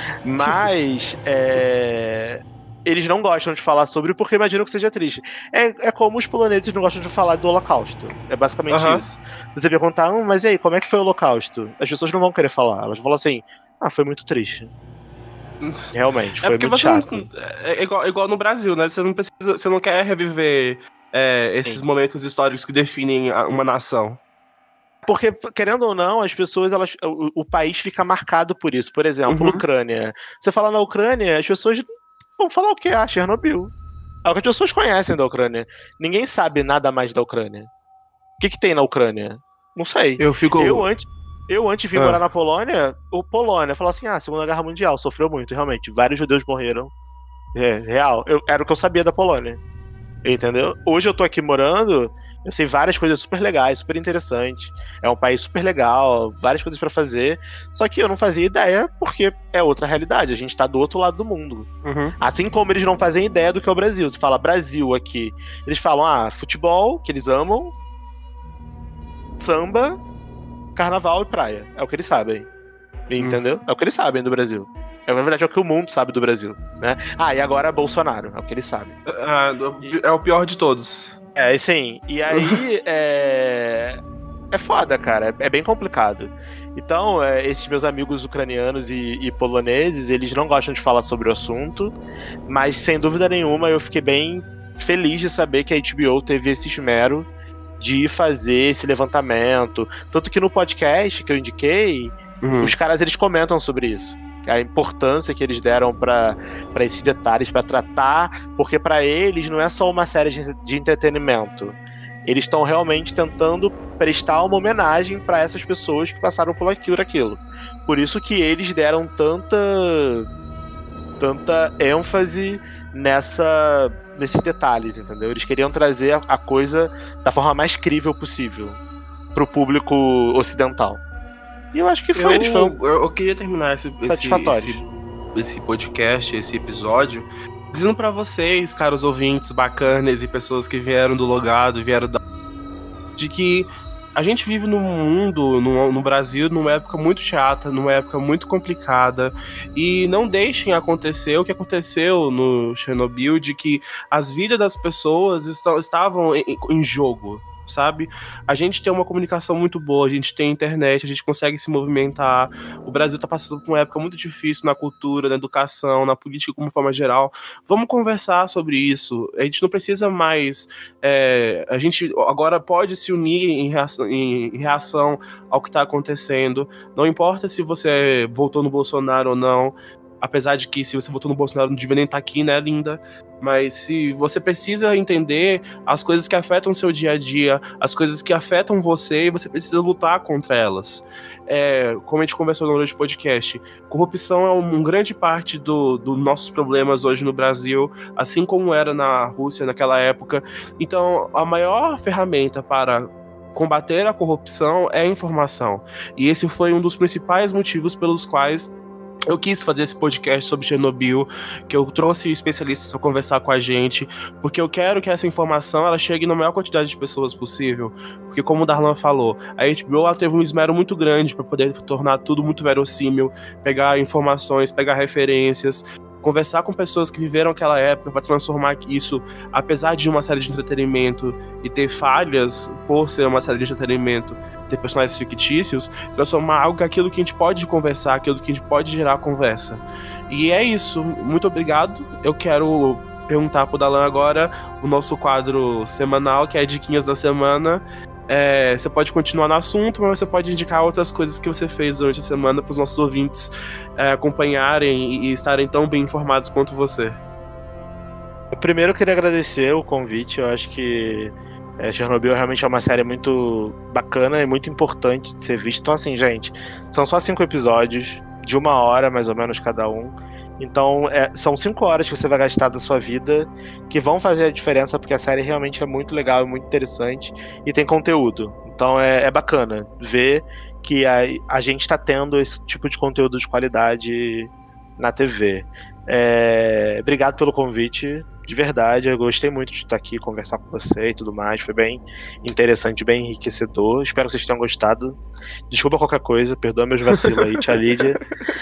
Mas, é... eles não gostam de falar sobre porque imaginam que seja triste. É, é como os poloneses não gostam de falar do Holocausto. É basicamente uhum. isso. Você perguntar, hum, mas e aí, como é que foi o Holocausto? As pessoas não vão querer falar. Elas vão falar assim, ah, foi muito triste. Realmente, é foi muito chato. Não, é igual, igual no Brasil, né? Você não precisa, você não quer reviver é, esses Sim. momentos históricos que definem uma nação. Porque, querendo ou não, as pessoas, elas, o, o país fica marcado por isso. Por exemplo, uhum. Ucrânia. Você fala na Ucrânia, as pessoas vão falar o quê? Ah, Chernobyl. É o que as pessoas conhecem da Ucrânia. Ninguém sabe nada mais da Ucrânia. O que, que tem na Ucrânia? Não sei. Eu fico... Eu antes, eu antes vim ah. morar na Polônia, o Polônia falou assim, ah, Segunda Guerra Mundial, sofreu muito, realmente. Vários judeus morreram. É, real. Eu, era o que eu sabia da Polônia. Entendeu? Hoje eu tô aqui morando... Eu sei várias coisas super legais, super interessantes. É um país super legal, várias coisas pra fazer. Só que eu não fazia ideia porque é outra realidade. A gente tá do outro lado do mundo. Uhum. Assim como eles não fazem ideia do que é o Brasil. Você fala Brasil aqui. Eles falam, ah, futebol, que eles amam, samba, carnaval e praia. É o que eles sabem. Entendeu? Uhum. É o que eles sabem do Brasil. É, na verdade, é o que o mundo sabe do Brasil, né? Ah, e agora Bolsonaro. É o que eles sabem. É o pior de todos. É, sim. E aí, é... é foda, cara. É bem complicado. Então, é, esses meus amigos ucranianos e, e poloneses, eles não gostam de falar sobre o assunto, mas, sem dúvida nenhuma, eu fiquei bem feliz de saber que a H B O teve esse esmero de fazer esse levantamento. Tanto que no podcast que eu indiquei, uhum. os caras, eles comentam sobre isso. A importância que eles deram para esses detalhes, para tratar, porque para eles não é só uma série de, de entretenimento. Eles estão realmente tentando prestar uma homenagem para essas pessoas que passaram por aquilo, aquilo. Por isso que eles deram tanta, tanta ênfase nessa, nesses detalhes, entendeu? Eles queriam trazer a, a coisa da forma mais crível possível para o público ocidental. E eu acho que foi. Eu, foi um... eu queria terminar esse, esse, esse, esse podcast, esse episódio, dizendo pra vocês, caros ouvintes bacanas e pessoas que vieram do Logado, vieram da... de que a gente vive num mundo, no, no Brasil, numa época muito chata, numa época muito complicada, e não deixem acontecer o que aconteceu no Chernobyl, de que as vidas das pessoas estão, estavam em, em jogo. Sabe? A gente tem uma comunicação muito boa, a gente tem internet, a gente consegue se movimentar. O Brasil tá passando por uma época muito difícil na cultura, na educação, na política como forma geral. Vamos conversar sobre isso. A gente não precisa mais... É, a gente agora pode se unir em reação, em reação ao que tá acontecendo. Não importa se você votou no Bolsonaro ou não. Apesar de que se você votou no Bolsonaro não devia nem estar aqui, né, linda? Mas se você precisa entender as coisas que afetam o seu dia a dia, as coisas que afetam você, e você precisa lutar contra elas. É, como a gente conversou no outro podcast, corrupção é uma um grande parte dos do nossos problemas hoje no Brasil, assim como era na Rússia naquela época. Então, a maior ferramenta para combater a corrupção é a informação. E esse foi um dos principais motivos pelos quais eu quis fazer esse podcast sobre Chernobyl, que eu trouxe especialistas para conversar com a gente, porque eu quero que essa informação ela chegue na maior quantidade de pessoas possível, porque como o Darlan falou, a H B O ela teve um esmero muito grande para poder tornar tudo muito verossímil, pegar informações, pegar referências, conversar com pessoas que viveram aquela época para transformar isso, apesar de uma série de entretenimento e ter falhas por ser uma série de entretenimento, ter personagens fictícios, transformar algo aquilo que a gente pode conversar, aquilo que a gente pode gerar conversa. E é isso. Muito obrigado. Eu quero perguntar pro Dalan agora o nosso quadro semanal, que é Diquinhas da Semana. É, você pode continuar no assunto, mas você pode indicar outras coisas que você fez durante a semana para os nossos ouvintes é, acompanharem e, e estarem tão bem informados quanto você. Primeiro eu queria agradecer o convite. Eu acho que é, Chernobyl realmente é uma série muito bacana e muito importante de ser vista. Então assim, gente, são só cinco episódios de uma hora mais ou menos cada um. Então é, são cinco horas que você vai gastar da sua vida que vão fazer a diferença, porque a série realmente é muito legal, muito interessante e tem conteúdo. Então é, é bacana ver que a, a gente está tendo esse tipo de conteúdo de qualidade na T V. É, obrigado pelo convite, de verdade. Eu gostei muito de estar aqui, conversar com você e tudo mais. Foi bem interessante, bem enriquecedor. Espero que vocês tenham gostado. Desculpa qualquer coisa, perdoa meus vacilos aí, tia Lídia.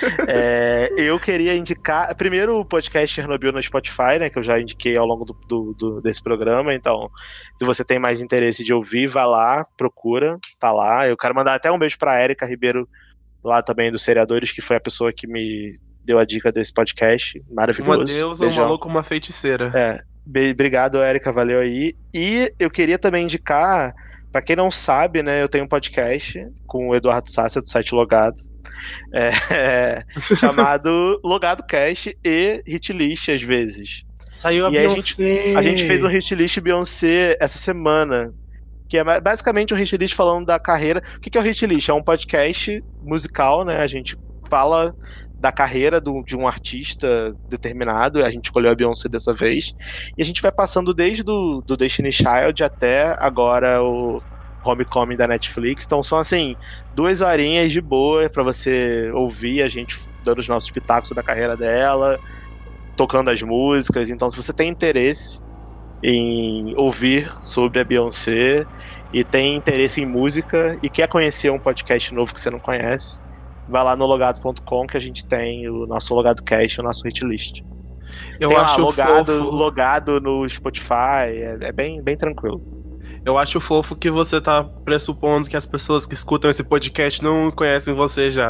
É, eu queria indicar primeiro o podcast Chernobyl no Spotify, né, que eu já indiquei ao longo do, do, do, desse programa. Então, se você tem mais interesse de ouvir, vai lá, procura, tá lá. Eu quero mandar até um beijo pra Érica Ribeiro, lá também dos Seriadores, que foi a pessoa que me deu a dica desse podcast, maravilhoso. Uma deusa, Beijão. uma louca, uma feiticeira. É, be- obrigado, Érica, valeu aí. E eu queria também indicar, pra quem não sabe, né, eu tenho um podcast com o Eduardo Sácia, do site Logado, é, é, chamado Logado Cast e Hitlist, às vezes. Saiu a E aí Beyoncé. A gente fez um Hitlist Beyoncé essa semana, que é basicamente um hitlist falando da carreira. O que é o hitlist? É um podcast musical, né? A gente fala da carreira do, de um artista determinado. A gente escolheu a Beyoncé dessa vez. E a gente vai passando desde do, do Destiny Child até agora o Homecoming da Netflix. Então são, assim, duas horinhas de boa pra você ouvir a gente dando os nossos pitacos da carreira dela, tocando as músicas. Então, se você tem interesse em ouvir sobre a Beyoncé e tem interesse em música e quer conhecer um podcast novo que você não conhece, vai lá no logado ponto com, que a gente tem o nosso Logado Cast, o nosso hitlist. Eu tem acho lá, logado, fofo. logado no Spotify, é, é bem, bem tranquilo. Eu acho fofo que você tá pressupondo que as pessoas que escutam esse podcast não conhecem você já.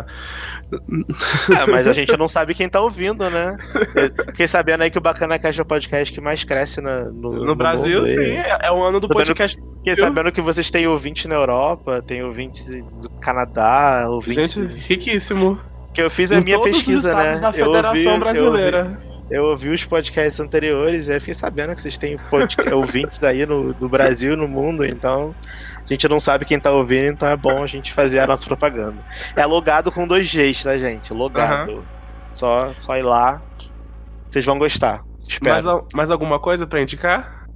É, mas a gente não sabe quem tá ouvindo, né? Eu fiquei sabendo aí que o Bacana Cast é o podcast que mais cresce na, no, No, no Brasil, mundo, sim. e... É, é o ano do Tô vendo- podcast. Fiquei sabendo que vocês têm ouvintes na Europa, tem ouvintes do Canadá, ouvintes... Gente, riquíssimo. Que eu fiz a Em minha todos pesquisa, os estados né? da Eu Federação ouvi- eu Brasileira. ouvi- Eu ouvi os podcasts anteriores e aí fiquei sabendo que vocês têm podca- ouvintes aí no, do Brasil e no mundo, então a gente não sabe quem tá ouvindo, então é bom a gente fazer a nossa propaganda. É logado com dois Gs, tá, gente? Logado. Só, só ir lá, vocês vão gostar. Espero. Mais, al- mais alguma coisa pra indicar?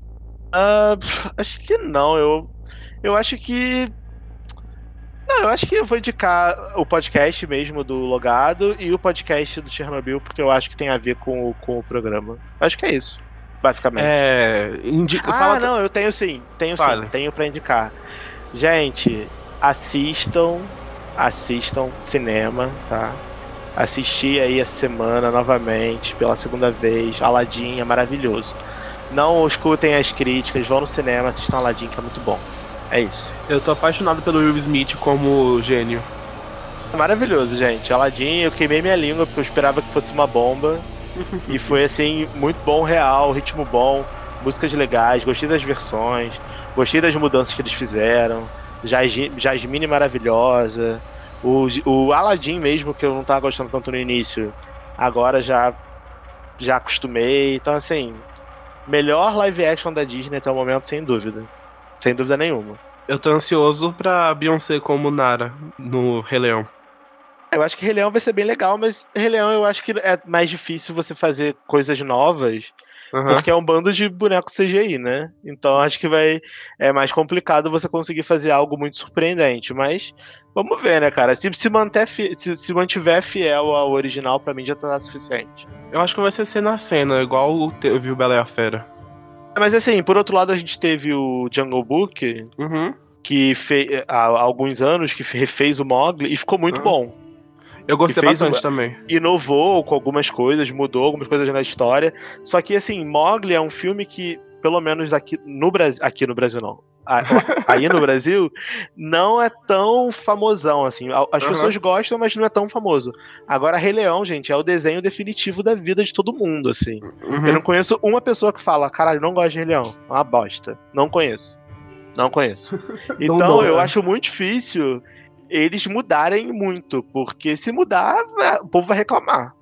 Ah, acho que não, eu, eu acho que... Não, eu acho que eu vou indicar o podcast mesmo do Logado e o podcast do Chernobyl, porque eu acho que tem a ver com, o- com o programa. Acho que é isso, basicamente. É. Indica. Ah, fala não, eu tenho sim, tenho Fale. sim, tenho pra indicar. Gente, assistam, assistam cinema, tá? Assisti aí essa semana novamente, pela segunda vez, Aladdin, é maravilhoso. Não escutem as críticas, vão no cinema, assistam Aladdin, que é muito bom. É isso. Eu tô apaixonado pelo Will Smith como gênio. Maravilhoso, gente. Aladdin, eu queimei minha língua porque eu esperava que fosse uma bomba. E foi, assim, muito bom, real, ritmo bom, músicas legais, gostei das versões, gostei das mudanças que eles fizeram. Jasmine, Jasmine maravilhosa. O, o Aladdin mesmo, que eu não tava gostando tanto no início, agora já, já acostumei. Então, assim, melhor live action da Disney até o momento, sem dúvida. Sem dúvida nenhuma. Eu tô ansioso pra Beyoncé como Nara no Rei Leão. Eu acho que Rei Leão vai ser bem legal, mas Rei Leão eu acho que é mais difícil você fazer coisas novas, Aham. porque é um bando de boneco C G I, né? Então acho que vai é mais complicado você conseguir fazer algo muito surpreendente, mas vamos ver, né, cara? Se se manter fi- se, se mantiver fiel ao original, pra mim já tá suficiente. Eu acho que vai ser cena a cena, igual teve o Bela e a Fera. Mas assim, por outro lado a gente teve o Jungle Book, Uhum. que fez há alguns anos que refez o Mowgli e ficou muito Ah. bom. Eu gostei Que fez bastante o- também. Inovou com algumas coisas, mudou algumas coisas na história. Só que, assim, Mowgli é um filme que, pelo menos aqui no Brasil, aqui no Brasil não, aí no Brasil, não é tão famosão, assim. As Uhum. pessoas gostam, mas não é tão famoso. Agora, Rei Leão, gente, é o desenho definitivo da vida de todo mundo, assim. Uhum. Eu não conheço uma pessoa que fala, caralho, não gosto de Rei Leão. É uma bosta. Não conheço. Não conheço. Então, eu acho muito difícil eles mudarem muito, porque se mudar, o povo vai reclamar.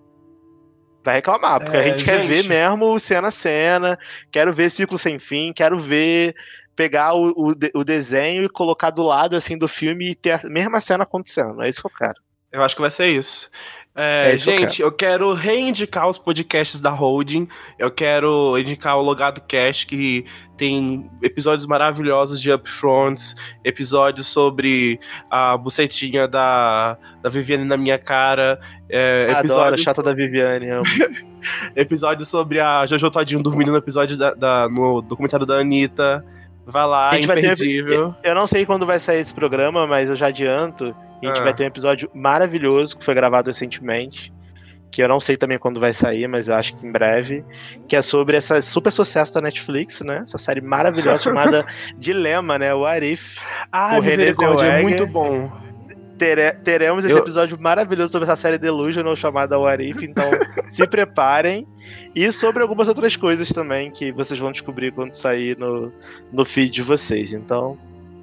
Vai reclamar, porque É, a gente quer gente. ver mesmo cena a cena, quero ver ciclo sem fim, quero ver pegar o, o, o desenho e colocar do lado assim do filme e ter a mesma cena acontecendo. É isso que eu quero. Eu acho que vai ser isso. É É, isso que eu gente, eu quero reindicar os podcasts da Holding. Eu quero indicar o Logado Cast, que tem episódios maravilhosos de Upfronts, episódios sobre a bucetinha da, da Viviane na minha cara. É, Adoro a episódios, chata da Viviane, amo. episódios sobre a Jojo Todinho dormindo no episódio da, da- no documentário da Anitta. Vai lá, A gente vai ter- imperdível. Eu não sei quando vai sair esse programa, mas eu já adianto. A gente Ah. vai ter um episódio maravilhoso que foi gravado recentemente. Que eu não sei também quando vai sair, mas eu acho que em breve. Que é sobre essa super sucesso da Netflix, né? Essa série maravilhosa chamada Dilema, né? O Arif. Ah, o René misericórdia, é Zellweger. muito bom. Tere- teremos esse Eu- episódio maravilhoso sobre essa série Delusional chamada What If, então se preparem. E sobre algumas outras coisas também que vocês vão descobrir quando sair no, no feed de vocês. Então,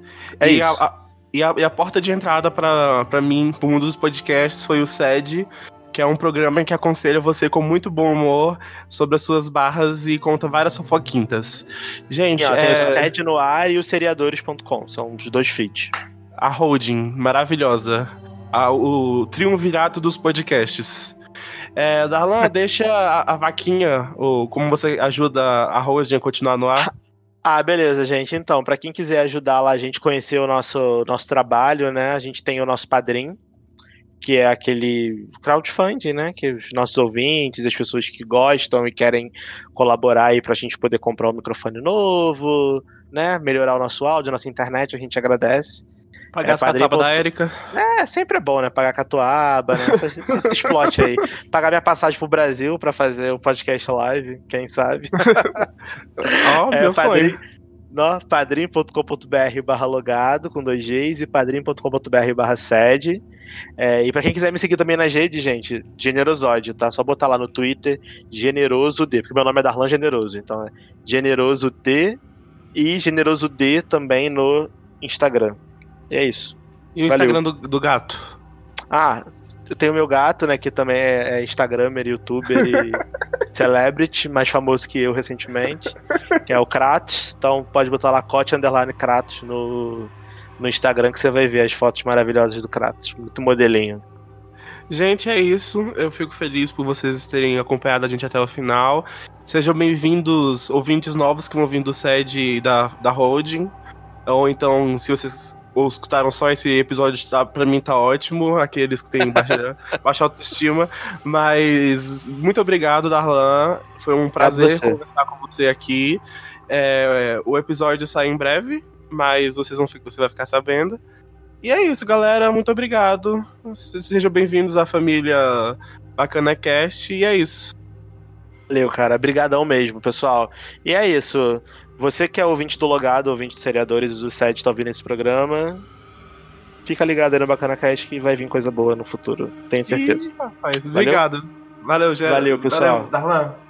é e, isso. A, a, e, a, e a porta de entrada pra, pra mim, pro mundo dos podcasts, foi o S E D, que é um programa que aconselha você com muito bom humor sobre as suas barras e conta várias fofoquintas. Gente, E, ó, tem é... o Sede no ar e o seriadores ponto com, são os dois feeds. a Holding, maravilhosa. A, o triunvirato dos podcasts. É, Darlan, deixa a, a vaquinha, ou como você ajuda a Holding a continuar no ar. Ah, beleza, gente. Então, para quem quiser ajudar lá a gente conhecer o nosso, nosso trabalho, né? A gente tem o nosso Padrim, que é aquele crowdfunding, né? Que os nossos ouvintes, as pessoas que gostam e querem colaborar aí pra gente poder comprar um microfone novo, né? Melhorar o nosso áudio, nossa internet, a gente agradece. Pagar É, as catapas padrim. da Érica. É, sempre é bom, né? Pagar catuaba, né? Esse, esse plot aí. Pagar minha passagem pro Brasil pra fazer o podcast live, quem sabe. Ó, É, meu padrim, sonho. no, padrim.com.br barra logado com dois Gs e padrim.com.br barra sede. É, e pra quem quiser me seguir também nas redes, gente, Generosode, tá? Só botar lá no Twitter, Generoso D, porque meu nome é Darlan Generoso, então é Generoso D e Generoso D também no Instagram. E é isso. E o Valeu. Instagram do, do gato? Ah, eu tenho meu gato, né, que também é, é Instagramer, youtuber e celebrity, mais famoso que eu recentemente, que é o Kratos. Então pode botar lá Cote Underline Kratos no, no Instagram que você vai ver as fotos maravilhosas do Kratos. Muito modelinho. Gente, é isso. Eu fico feliz por vocês terem acompanhado a gente até o final. Sejam bem-vindos, ouvintes novos que vão vir do S E D e da, da Holding. Ou então, se vocês ou escutaram só esse episódio, tá, pra mim tá ótimo. Aqueles que têm baixa, baixa autoestima. Mas muito obrigado, Darlan. Foi um prazer você. conversar com você aqui. É, o episódio sai em breve, mas vocês vão, você vai ficar sabendo. E é isso, galera. Muito obrigado. Sejam bem-vindos à família Bacana Cast. E é isso. Valeu, cara. Brigadão mesmo, pessoal. E é isso. Você que é ouvinte do Logado, ouvinte de seriadores do S E D, tá ouvindo esse programa, fica ligado aí no Bacana Cast que vai vir coisa boa no futuro. Tenho certeza. Ih, rapaz, obrigado. Valeu, Gé. Valeu, pessoal. Valeu, Darlan.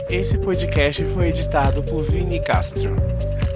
Esse podcast foi editado por Vini Castro.